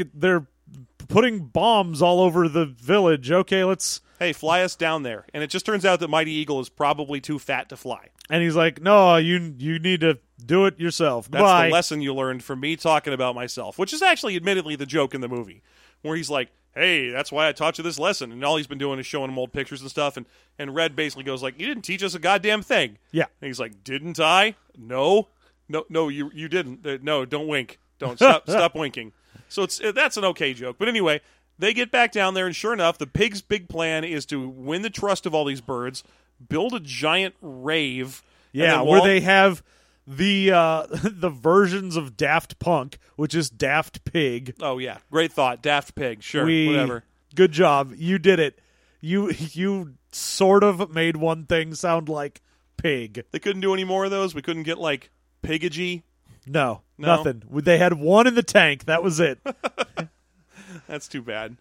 putting bombs all over the village. Okay, let's fly us down there." And it just turns out that Mighty Eagle is probably too fat to fly. And he's like, "No, you need to do it yourself." That's the lesson you learned from me talking about myself, which is actually, admittedly, the joke in the movie, where he's like, "Hey, that's why I taught you this lesson." And all he's been doing is showing him old pictures and stuff. And Red basically goes like, "You didn't teach us a goddamn thing." Yeah. And he's like, "Didn't I? No, you didn't. No, don't wink. Don't stop winking." So that's an okay joke. But anyway, they get back down there, and sure enough, the pig's big plan is to win the trust of all these birds, build a giant rave. Yeah, where they have the versions of Daft Punk, which is Daft Pig. Oh yeah, great thought, Daft Pig. Sure, whatever. Good job, you did it. You sort of made one thing sound like pig. They couldn't do any more of those. We couldn't get like Pigagy? No, No? nothing. They had one in the tank. That was it. That's too bad.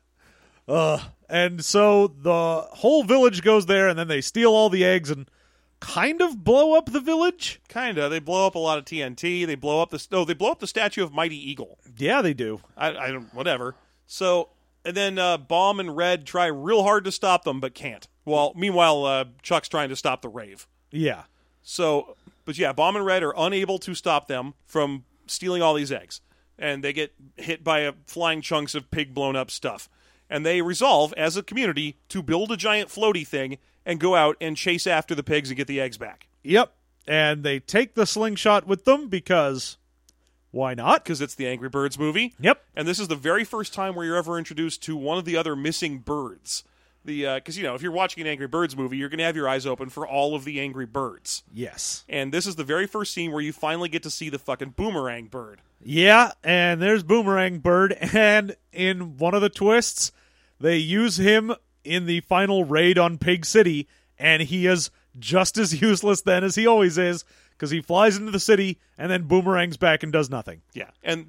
And so the whole village goes there, and then they steal all the eggs and kind of blow up the village. Kinda. They blow up a lot of TNT. They blow up the statue of Mighty Eagle. Yeah, they do. I don't. Whatever. So, and then Bomb and Red try real hard to stop them, but can't. Well, meanwhile, Chuck's trying to stop the rave. Yeah. So, but yeah, Bomb and Red are unable to stop them from stealing all these eggs, and they get hit by flying chunks of pig blown up stuff. And they resolve, as a community, to build a giant floaty thing and go out and chase after the pigs and get the eggs back. Yep. And they take the slingshot with them because why not? Because it's the Angry Birds movie. Yep. And this is the very first time where you're ever introduced to one of the other missing birds. Because, if you're watching an Angry Birds movie, you're going to have your eyes open for all of the Angry Birds. Yes. And this is the very first scene where you finally get to see the fucking boomerang bird. Yeah, and there's Boomerang Bird, and in one of the twists, they use him in the final raid on Pig City, and he is just as useless then as he always is, because he flies into the city and then boomerangs back and does nothing. Yeah, and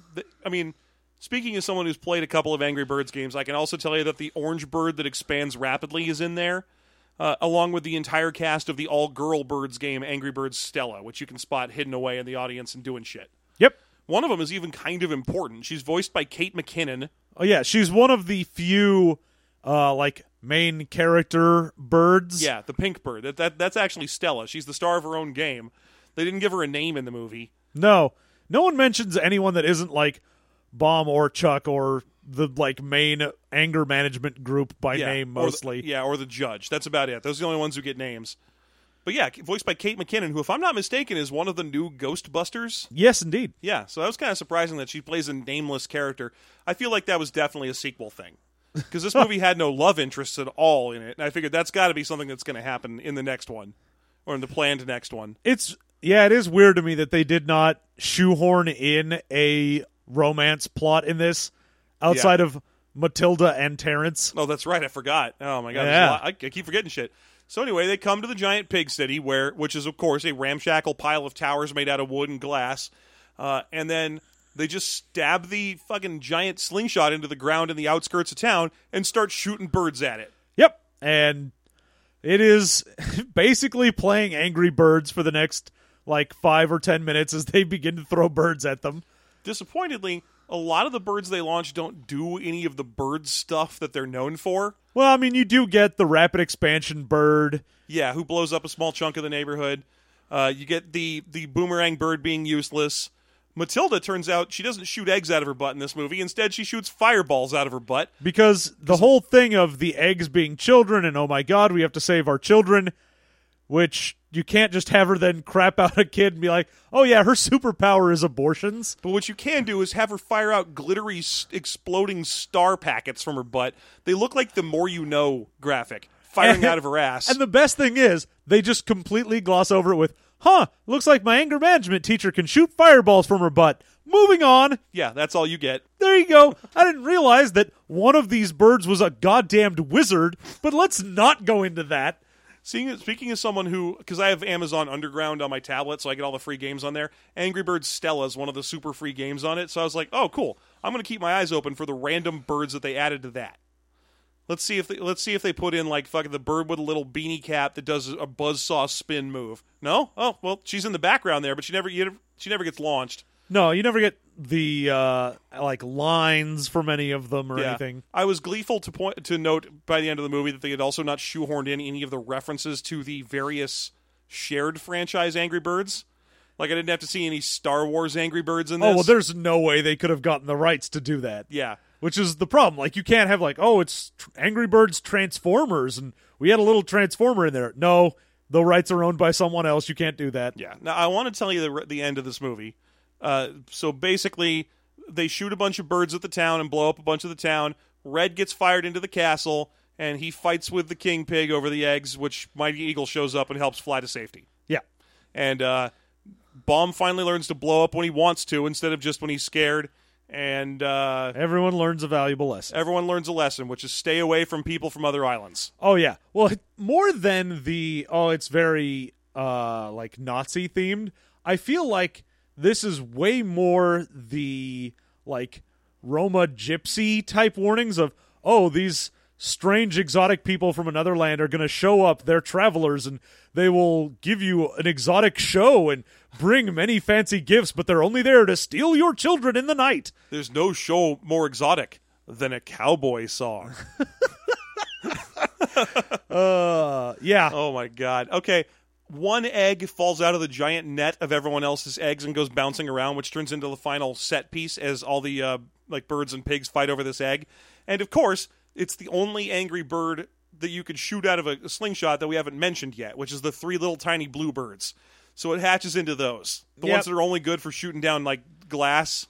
speaking as someone who's played a couple of Angry Birds games, I can also tell you that the orange bird that expands rapidly is in there, along with the entire cast of the all-girl birds game, Angry Birds Stella, which you can spot hidden away in the audience and doing shit. Yep. One of them is even kind of important. She's voiced by Kate McKinnon. Oh, yeah, she's one of the few, main character birds. Yeah, the pink bird. That's actually Stella. She's the star of her own game. They didn't give her a name in the movie. No one mentions anyone that isn't, Bomb or Chuck or the, main anger management group by name, mostly. Or the judge. That's about it. Those are the only ones who get names. But yeah, voiced by Kate McKinnon, who, if I'm not mistaken, is one of the new Ghostbusters. Yes, indeed. Yeah, so that was kind of surprising that she plays a nameless character. I feel like that was definitely a sequel thing. Because this movie had no love interests at all in it, and I figured that's got to be something that's going to happen in the next one. Or in the planned next one. It is weird to me that they did not shoehorn in a romance plot in this outside of Matilda and Terrence. Oh, that's right. I forgot. Oh, my God. Yeah. I keep forgetting shit. So anyway, they come to the giant pig city, which is, of course, a ramshackle pile of towers made out of wood and glass. And then they just stab the fucking giant slingshot into the ground in the outskirts of town and start shooting birds at it. Yep. And it is basically playing Angry Birds for the next, 5 or 10 minutes as they begin to throw birds at them. Disappointingly, a lot of the birds they launch don't do any of the bird stuff that they're known for. Well, I mean, you do get the rapid expansion bird. Yeah, who blows up a small chunk of the neighborhood. You get the boomerang bird being useless. Matilda, turns out, she doesn't shoot eggs out of her butt in this movie. Instead, she shoots fireballs out of her butt. Because the whole thing of the eggs being children and, oh my God, we have to save our children, which you can't just have her then crap out a kid and be like, oh yeah, her superpower is abortions. But what you can do is have her fire out glittery, exploding star packets from her butt. They look like the More You Know graphic, firing out of her ass. And the best thing is, they just completely gloss over it with, looks like my anger management teacher can shoot fireballs from her butt. Moving on. Yeah, that's all you get. There you go. I didn't realize that one of these birds was a goddamned wizard, but let's not go into that. Speaking as someone who, because I have Amazon Underground on my tablet, so I get all the free games on there. Angry Birds Stella is one of the super free games on it, so I was like, oh, cool. I'm going to keep my eyes open for the random birds that they added to that. Let's see if they put in fucking the bird with a little beanie cap that does a buzzsaw spin move. No? Oh, well, she's in the background there, but she never gets launched. No, you never get the lines from any of them or anything. I was gleeful to note by the end of the movie that they had also not shoehorned in any of the references to the various shared franchise Angry Birds. I didn't have to see any Star Wars Angry Birds in this. Oh, well, there's no way they could have gotten the rights to do that. Yeah. Which is the problem. You can't have it's Angry Birds Transformers, and we had a little Transformer in there. No, the rights are owned by someone else. You can't do that. Yeah. Now, I want to tell you the end of this movie. So basically, they shoot a bunch of birds at the town and blow up a bunch of the town. Red gets fired into the castle, and he fights with the king pig over the eggs, which Mighty Eagle shows up and helps fly to safety. Yeah. And Bomb finally learns to blow up when he wants to instead of just when he's scared. And everyone learns a valuable lesson. Everyone learns a lesson, which is stay away from people from other islands. Oh, yeah. Well, more than it's very Nazi-themed, I feel like this is way more the like Roma gypsy type warnings of, oh, these strange exotic people from another land are going to show up. They're travelers, and they will give you an exotic show and bring many fancy gifts, but they're only there to steal your children in the night. There's no show more exotic than a cowboy song. Yeah. Oh, my God. Okay. One egg falls out of the giant net of everyone else's eggs and goes bouncing around, which turns into the final set piece as all the like birds and pigs fight over this egg. And, of course, it's the only angry bird that you could shoot out of a slingshot that we haven't mentioned yet, which is the 3 little tiny blue birds. So it hatches into those. The ones that are only good for shooting down, like, glass.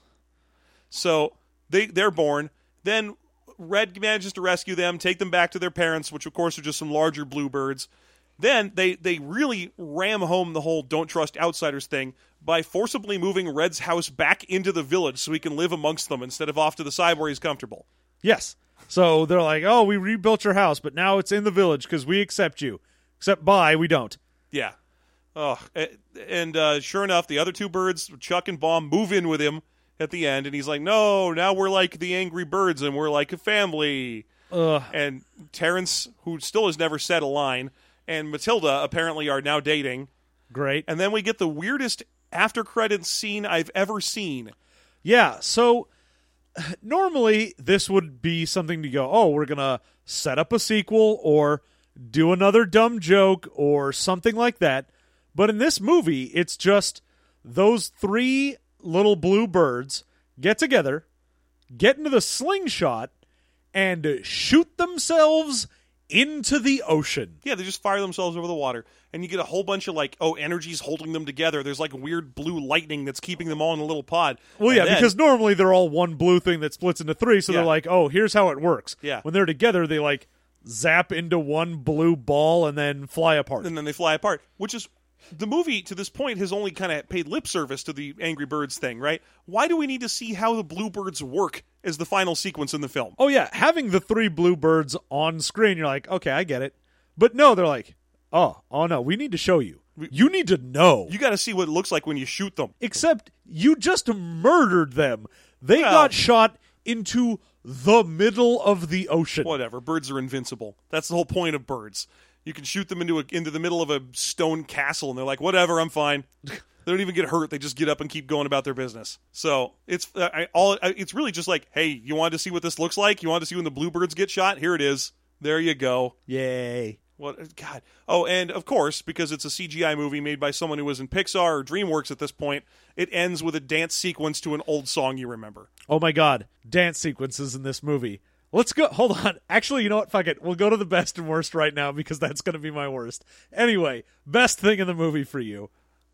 So they're born. Then Red manages to rescue them, take them back to their parents, which, of course, are just some larger blue birds. Then they really ram home the whole don't trust outsiders thing by forcibly moving Red's house back into the village so he can live amongst them instead of off to the side where he's comfortable. Yes. So they're like, oh, we rebuilt your house, but now it's in the village because we accept you. Except we don't. Yeah. Oh, and sure enough, the other 2 birds, Chuck and Bomb, move in with him at the end, and he's like, no, now we're like the angry birds and we're like a family. And Terrence, who still has never said a line, and Matilda apparently are now dating. Great. And then we get the weirdest after-credits scene I've ever seen. Yeah, so normally this would be something to go, oh, we're going to set up a sequel or do another dumb joke or something like that. But in this movie, it's just those 3 little blue birds get together, get into the slingshot, and shoot themselves into the ocean. Yeah, they just fire themselves over the water, and you get a whole bunch of energy's holding them together. There's like weird blue lightning that's keeping them all in a little pod. Well, yeah, because normally they're all one blue thing that splits into 3, so they're like, oh, here's how it works. Yeah. When they're together, they like zap into one blue ball and then fly apart. And then they fly apart, which is... The movie, to this point, has only kind of paid lip service to the Angry Birds thing, right? Why do we need to see how the bluebirds work as the final sequence in the film? Oh, yeah. Having the 3 bluebirds on screen, you're like, okay, I get it. But no, they're like, oh no, we need to show you. You need to know. You got to see what it looks like when you shoot them. Except you just murdered them. They got shot into the middle of the ocean. Whatever. Birds are invincible. That's the whole point of birds. You can shoot them into the middle of a stone castle, and they're like, whatever, I'm fine. They don't even get hurt. They just get up and keep going about their business. So it's really just like, hey, you wanted to see what this looks like? You wanted to see when the bluebirds get shot? Here it is. There you go. Yay. What? God. Oh, and of course, because it's a CGI movie made by someone who was in Pixar or DreamWorks at this point, it ends with a dance sequence to an old song you remember. Oh my God. Dance sequences in this movie. Let's go. Hold on. Actually, you know what? Fuck it. We'll go to the best and worst right now because that's going to be my worst. Anyway, best thing in the movie for you.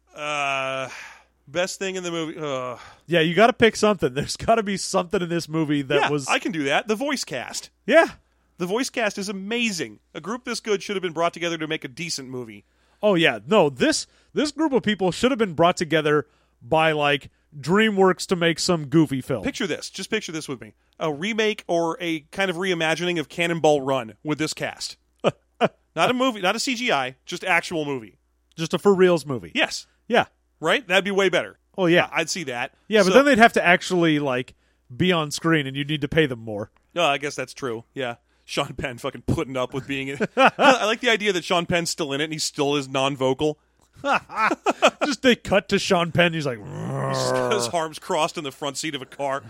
Best thing in the movie. Yeah, you got to pick something. There's got to be something in this movie that was. I can do that. The voice cast. Yeah. The voice cast is amazing. A group this good should have been brought together to make a decent movie. Oh, yeah. No, this group of people should have been brought together by, like, DreamWorks to make some goofy film. Picture this. Just picture this with me. A remake or a kind of reimagining of Cannonball Run with this cast. Not a movie, not a CGI, just actual movie. Just a for reals movie. Yes. Yeah. Right? That'd be way better. Oh, yeah. I'd see that. Yeah, but then they'd have to actually, like, be on screen, and you'd need to pay them more. No, I guess that's true. Yeah. Sean Penn fucking putting up with being in it. I like the idea that Sean Penn's still in it, and he still is non-vocal. Just they cut to Sean Penn, he's like... His arms crossed in the front seat of a car.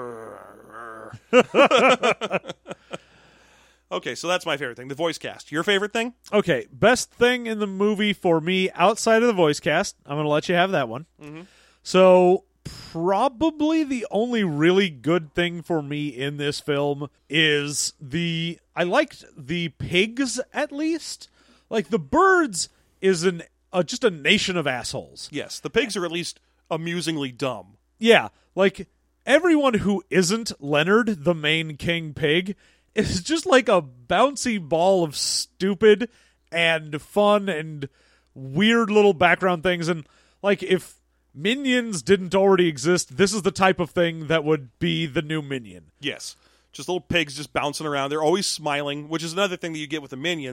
Okay, so that's my favorite thing, the voice cast. Your favorite thing? Okay, best thing in the movie for me outside of the voice cast. I'm going to let you have that one. Mm-hmm. So, probably the only really good thing for me in this film is I liked the pigs, at least. Like, the birds is just a nation of assholes. Yes, the pigs are at least amusingly dumb. Yeah, like, everyone who isn't Leonard, the main king pig, is just like a bouncy ball of stupid and fun and weird little background things. And, like, if Minions didn't already exist, this is the type of thing that would be the new Minion. Yes. Just little pigs just bouncing around. They're always smiling, which is another thing that you get with the Minions,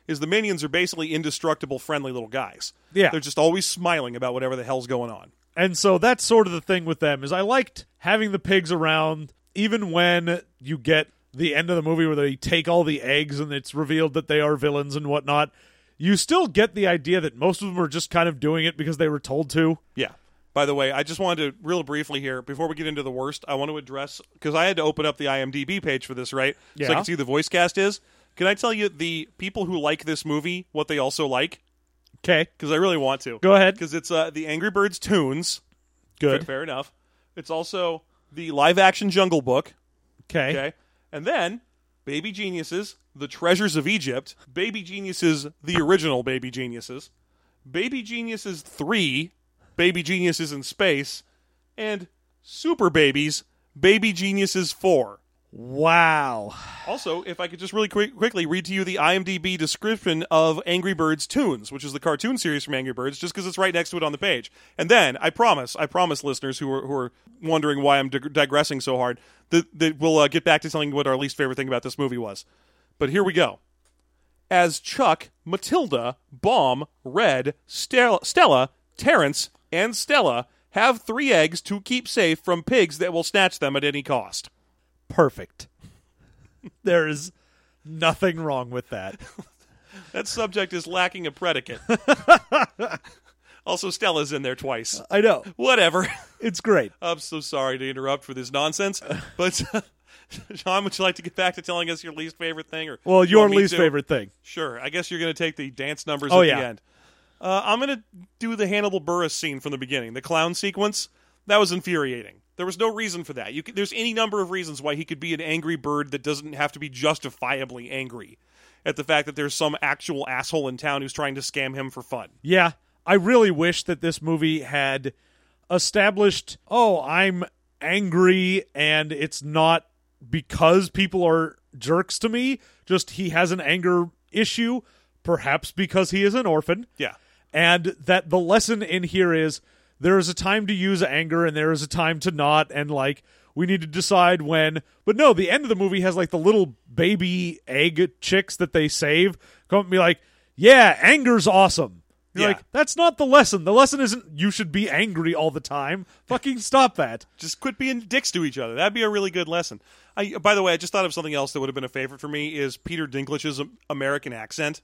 is the minions are basically indestructible, friendly little guys. Yeah. They're just always smiling about whatever the hell's going on. And so that's sort of the thing with them, is I liked having the pigs around, even when you get the end of the movie where they take all the eggs and it's revealed that they are villains and whatnot. You still get the idea that most of them are just kind of doing it because they were told to. Yeah. By the way, I just wanted to, real briefly here, before we get into the worst, I want to address, because I had to open up the IMDb page for this, right? Yeah. So I can see who the voice cast is. Can I tell you the people who like this movie, what they also like? Okay. Because I really want to. Go ahead. Because it's the Angry Birds tunes. Good. Fair enough. It's also the live-action Jungle Book. Okay. And then Baby Geniuses, The Treasures of Egypt, Baby Geniuses, the original Baby Geniuses, Baby Geniuses 3, Baby Geniuses in Space, and Super Babies, Baby Geniuses 4. Wow. Also, if I could just really quickly read to you the IMDb description of Angry Birds Toons, which is the cartoon series from Angry Birds, just because it's right next to it on the page. And then, I promise listeners who are wondering why I'm digressing so hard, that we'll get back to telling you what our least favorite thing about this movie was. But here we go. As Chuck, Matilda, Baum, Red, Stella, Terrence, and Stella have 3 eggs to keep safe from pigs that will snatch them at any cost. Perfect. There is nothing wrong with that. That subject is lacking a predicate. Also, Stella's in there twice. I know. Whatever. It's great. I'm so sorry to interrupt for this nonsense, but Sean, would you like to get back to telling us your least favorite thing? Or Well, your least favorite thing. Sure. I guess you're going to take the dance numbers Oh, at yeah. the end. I'm going to do the Hannibal Buress scene from the beginning, the clown sequence. That was infuriating. There was no reason for that. There's any number of reasons why he could be an angry bird that doesn't have to be justifiably angry at the fact that there's some actual asshole in town who's trying to scam him for fun. Yeah. I really wish that this movie had established, I'm angry and it's not because people are jerks to me, just he has an anger issue, perhaps because he is an orphan. Yeah. And that the lesson in here is there is a time to use anger and there is a time to not, and we need to decide when. But no, the end of the movie has the little baby egg chicks that they save come up and be like, yeah, anger's awesome. You're like, that's not the lesson. The lesson isn't you should be angry all the time. Fucking stop that. Just quit being dicks to each other. That'd be a really good lesson. By the way, I just thought of something else that would have been a favorite for me is Peter Dinklage's American accent.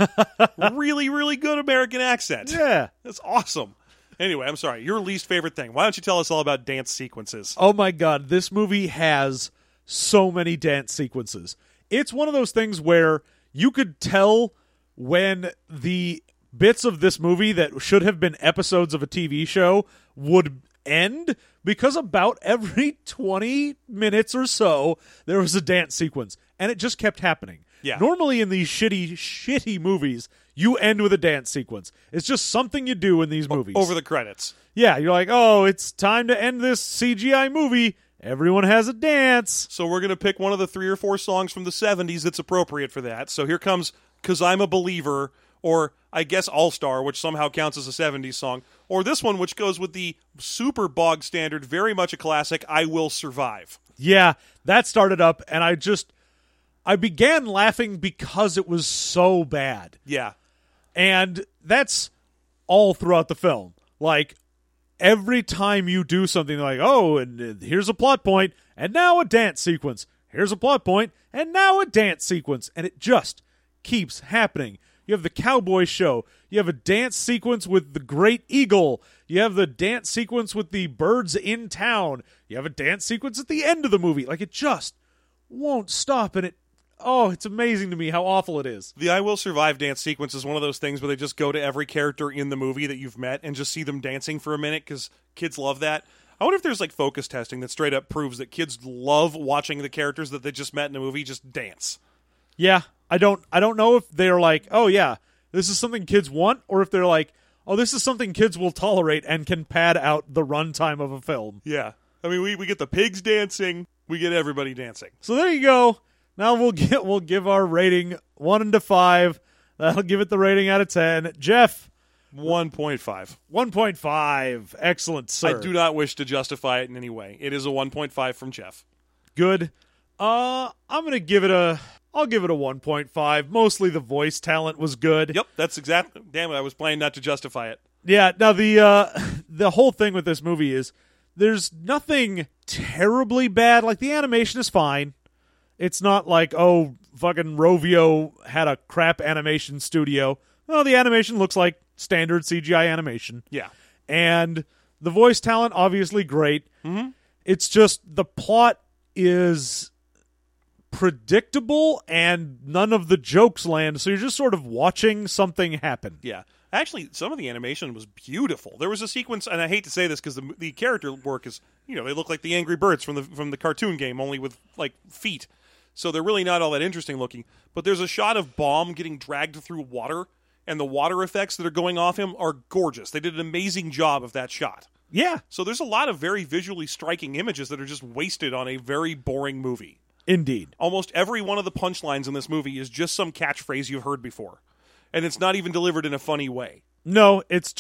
Really, really good American accent. Yeah. That's awesome. Anyway, I'm sorry. Your least favorite thing. Why don't you tell us all about dance sequences? Oh my God. This movie has so many dance sequences. It's one of those things where you could tell when the bits of this movie that should have been episodes of a TV show would end, because about every 20 minutes or so there was a dance sequence, and it just kept happening. Yeah. Normally in these shitty movies, you end with a dance sequence. It's just something you do in these movies. Over the credits. Yeah, you're like, it's time to end this CGI movie. Everyone has a dance. So we're going to pick one of the 3 or 4 songs from the 70s that's appropriate for that. So here comes 'Cause I'm a Believer, or I guess All-Star, which somehow counts as a 70s song, or this one, which goes with the super bog standard, very much a classic, I Will Survive. Yeah, that started up, and I began laughing because it was so bad. Yeah. And that's all throughout the film. Every time you do something and here's a plot point, and now a dance sequence. Here's a plot point, and now a dance sequence. And it just keeps happening. You have the cowboy show. You have a dance sequence with the Great Eagle. You have the dance sequence with the birds in town. You have a dance sequence at the end of the movie. It just won't stop, and it's amazing to me how awful it is. The I Will Survive dance sequence is one of those things where they just go to every character in the movie that you've met and just see them dancing for a minute, because kids love that. I wonder if there's focus testing that straight up proves that kids love watching the characters that they just met in a movie just dance. Yeah, I don't know if they're this is something kids want, or if they're this is something kids will tolerate and can pad out the runtime of a film. Yeah. I mean, we get the pigs dancing, we get everybody dancing. So there you go. Now we'll give our rating 1 to 5. That'll give it the rating out of 10. Jeff, 1.5. 1.5. Excellent, sir. I do not wish to justify it in any way. It is a 1.5 from Jeff. Good. I'm gonna give it I'll give it a 1.5. Mostly the voice talent was good. Yep, that's exactly. Damn it, I was planning not to justify it. Yeah. Now the whole thing with this movie is there's nothing terribly bad. Like the animation is fine. It's not like fucking Rovio had a crap animation studio. No, the animation looks like standard CGI animation. Yeah. And the voice talent obviously great. Mm-hmm. It's just the plot is predictable and none of the jokes land, so you're just sort of watching something happen. Yeah. Actually, some of the animation was beautiful. There was a sequence, and I hate to say this because the character work is, they look like the Angry Birds from the cartoon game, only with like feet. So they're really not all that interesting looking. But there's a shot of Bomb getting dragged through water, and the water effects that are going off him are gorgeous. They did an amazing job of that shot. Yeah. So there's a lot of very visually striking images that are just wasted on a very boring movie. Indeed. Almost every one of the punchlines in this movie is just some catchphrase you've heard before. And it's not even delivered in a funny way. No, it's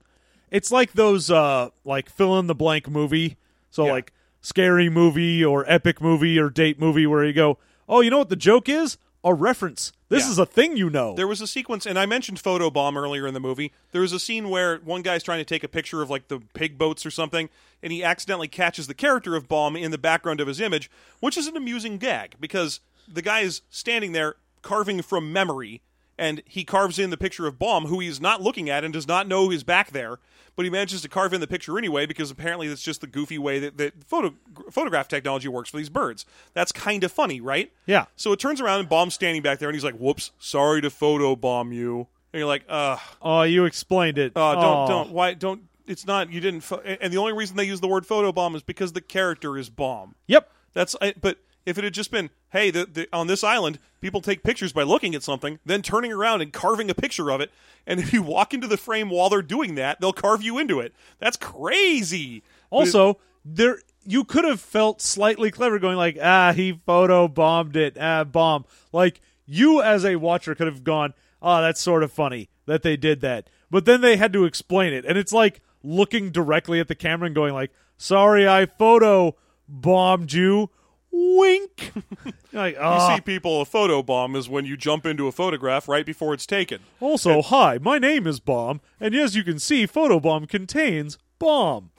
like those like fill in the blank movie. So Yeah. like scary movie or epic movie or date movie where you go, "Oh, you know what the joke is? A reference. This Yeah. is a thing you know." There was a sequence, and I mentioned photobomb earlier in the movie. There was a scene where one guy's trying to take a picture of like the pig boats or something, and he accidentally catches the character of Bomb in the background of his image, which is an amusing gag because the guy is standing there carving from memory, and he carves in the picture of Bomb, who he's not looking at and does not know is back there, but he manages to carve in the picture anyway because apparently that's just the goofy way that photograph technology works for these birds. That's kind of funny, right? Yeah. So it turns around and Bomb's standing back there, and he's like, "Whoops, sorry to photobomb you." And you're like, Oh, you explained it. don't, why, don't, it's not, you didn't, and the only reason they use the word photobomb is because the character is Bomb. Yep. But if it had just been, hey, on this island, people take pictures by looking at something, then turning around and carving a picture of it, and if you walk into the frame while they're doing that, they'll carve you into it. That's crazy. Also, you could have felt slightly clever going like, he photobombed it, bomb. Like, you as a watcher could have gone, that's sort of funny that they did that. But then they had to explain it, and it's like looking directly at the camera and going like, sorry, I photobombed you. Wink. Like, You see people, a photobomb is when you jump into a photograph right before it's taken. Also, hi, my name is Bomb, and as you can see, photobomb contains bomb.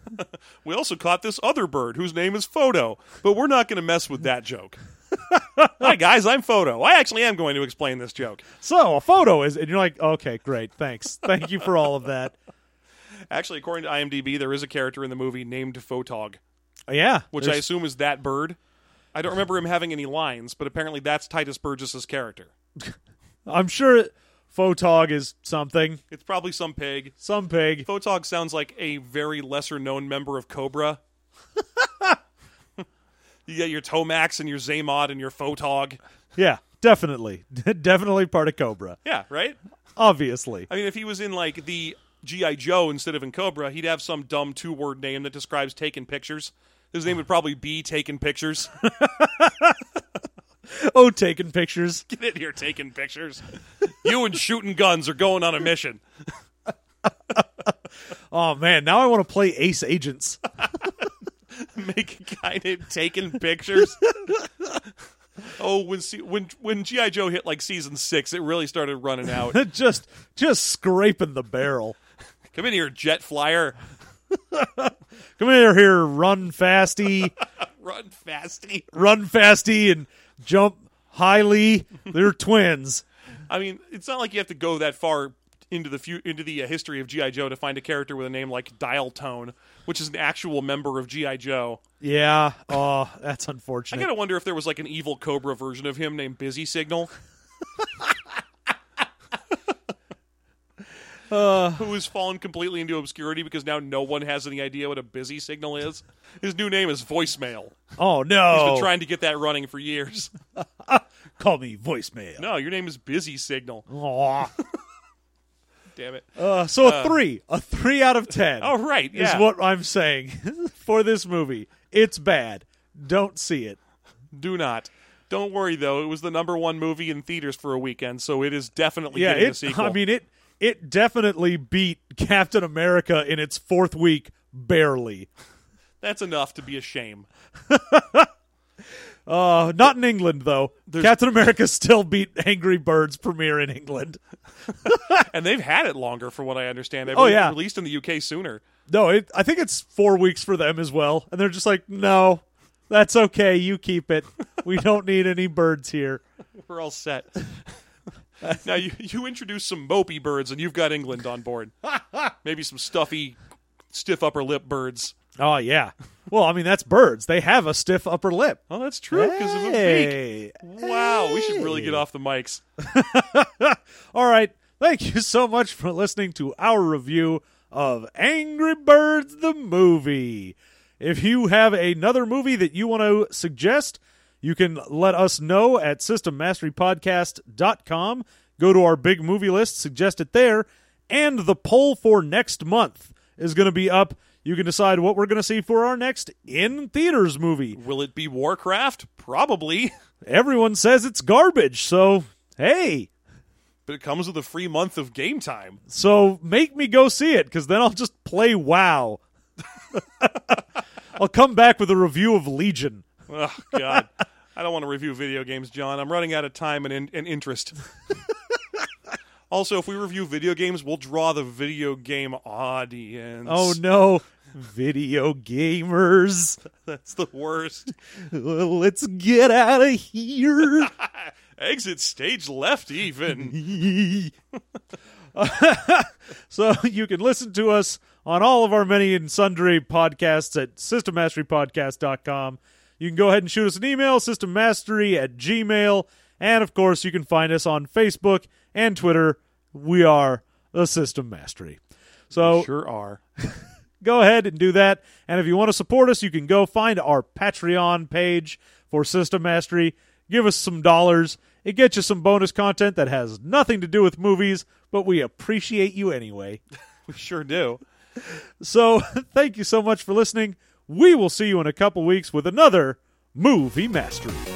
We also caught this other bird whose name is Photo, but we're not going to mess with that joke. Hi, guys, I'm Photo. I actually am going to explain this joke. So, a photo is, and you're like, okay, great, thanks. Thank you for all of that. Actually, according to IMDb, there is a character in the movie named Photog, Yeah. which I assume is that bird. I don't remember him having any lines, but apparently that's Titus Burgess's character. I'm sure Photog is something. It's probably some pig. Some pig. Photog sounds like a very lesser-known member of Cobra. You got your Tomax and your Zaymod and your Photog. Yeah, definitely. Definitely part of Cobra. Yeah, right? Obviously. I mean, if he was in, like, the G.I. Joe instead of in Cobra, he'd have some dumb two-word name that describes taking pictures. His name would probably be Taking Pictures. Oh, taking pictures. Get in here, taking pictures. You and shooting guns are going on a mission. Oh, man, now I want to play Ace Agents. Make a guy named Taking Pictures. Oh, when G.I. Joe hit like season 6, it really started running out. just scraping the barrel. Come in here, jet flyer. Come here, run fasty. Run fasty. Run fasty and jump highly. They're twins. I mean, it's not like you have to go that far into the history of G.I. Joe to find a character with a name like Dial Tone, which is an actual member of G.I. Joe. Yeah. Oh, that's I unfortunate. gotta wonder if there was like an evil Cobra version of him named Busy Signal. Who has fallen completely into obscurity because now no one has any idea what a busy signal is. His new name is Voicemail. Oh, He's no. been trying to get that running for years. Call me voicemail. No, your name is Busy Signal. Aw. Damn it. So a 3. A 3 out of 10. Oh, right, yeah. Is what I'm saying for this movie. It's bad. Don't see it. Do not. Don't worry, though. It was the #1 movie in theaters for a weekend, so it is definitely Yeah, getting a sequel. I mean, it definitely beat Captain America in its 4th week, barely. That's enough to be a shame. Not in England, though. Captain America still beat Angry Birds premiere in England. And they've had it longer, for what I understand. They've released in the UK sooner. No, I think it's 4 weeks for them as well. And they're just like, no, that's okay. You keep it. We don't need any birds here. We're all set. Now, you introduce some mopey birds, and you've got England on board. Maybe some stuffy, stiff upper lip birds. Oh, yeah. Well, I mean, that's birds. They have a stiff upper lip. Oh, that's true, because of a beak. Wow, we should really get off the mics. All right. Thank you so much for listening to our review of Angry Birds the movie. If you have another movie that you want to suggest, you can let us know at systemmasterypodcast.com. Go to our big movie list, suggest it there, and the poll for next month is going to be up. You can decide what we're going to see for our next in-theaters movie. Will it be Warcraft? Probably. Everyone says it's garbage, so hey. But it comes with a free month of game time. So make me go see it, because then I'll just play WoW. I'll come back with a review of Legion. Oh, God. I don't want to review video games, John. I'm running out of time and interest. Also, if we review video games, we'll draw the video game audience. Oh, no. Video gamers. That's the worst. Let's get out of here. Exit stage left, even. So you can listen to us on all of our many and sundry podcasts at systemmasterypodcast.com. You can go ahead and shoot us an email, systemmastery@gmail.com. And, of course, you can find us on Facebook and Twitter. We are the System Mastery. So we sure are. Go ahead and do that. And if you want to support us, you can go find our Patreon page for System Mastery. Give us some dollars. It gets you some bonus content that has nothing to do with movies, but we appreciate you anyway. We sure do. So thank you so much for listening. We will see you in a couple weeks with another Movie Mastery.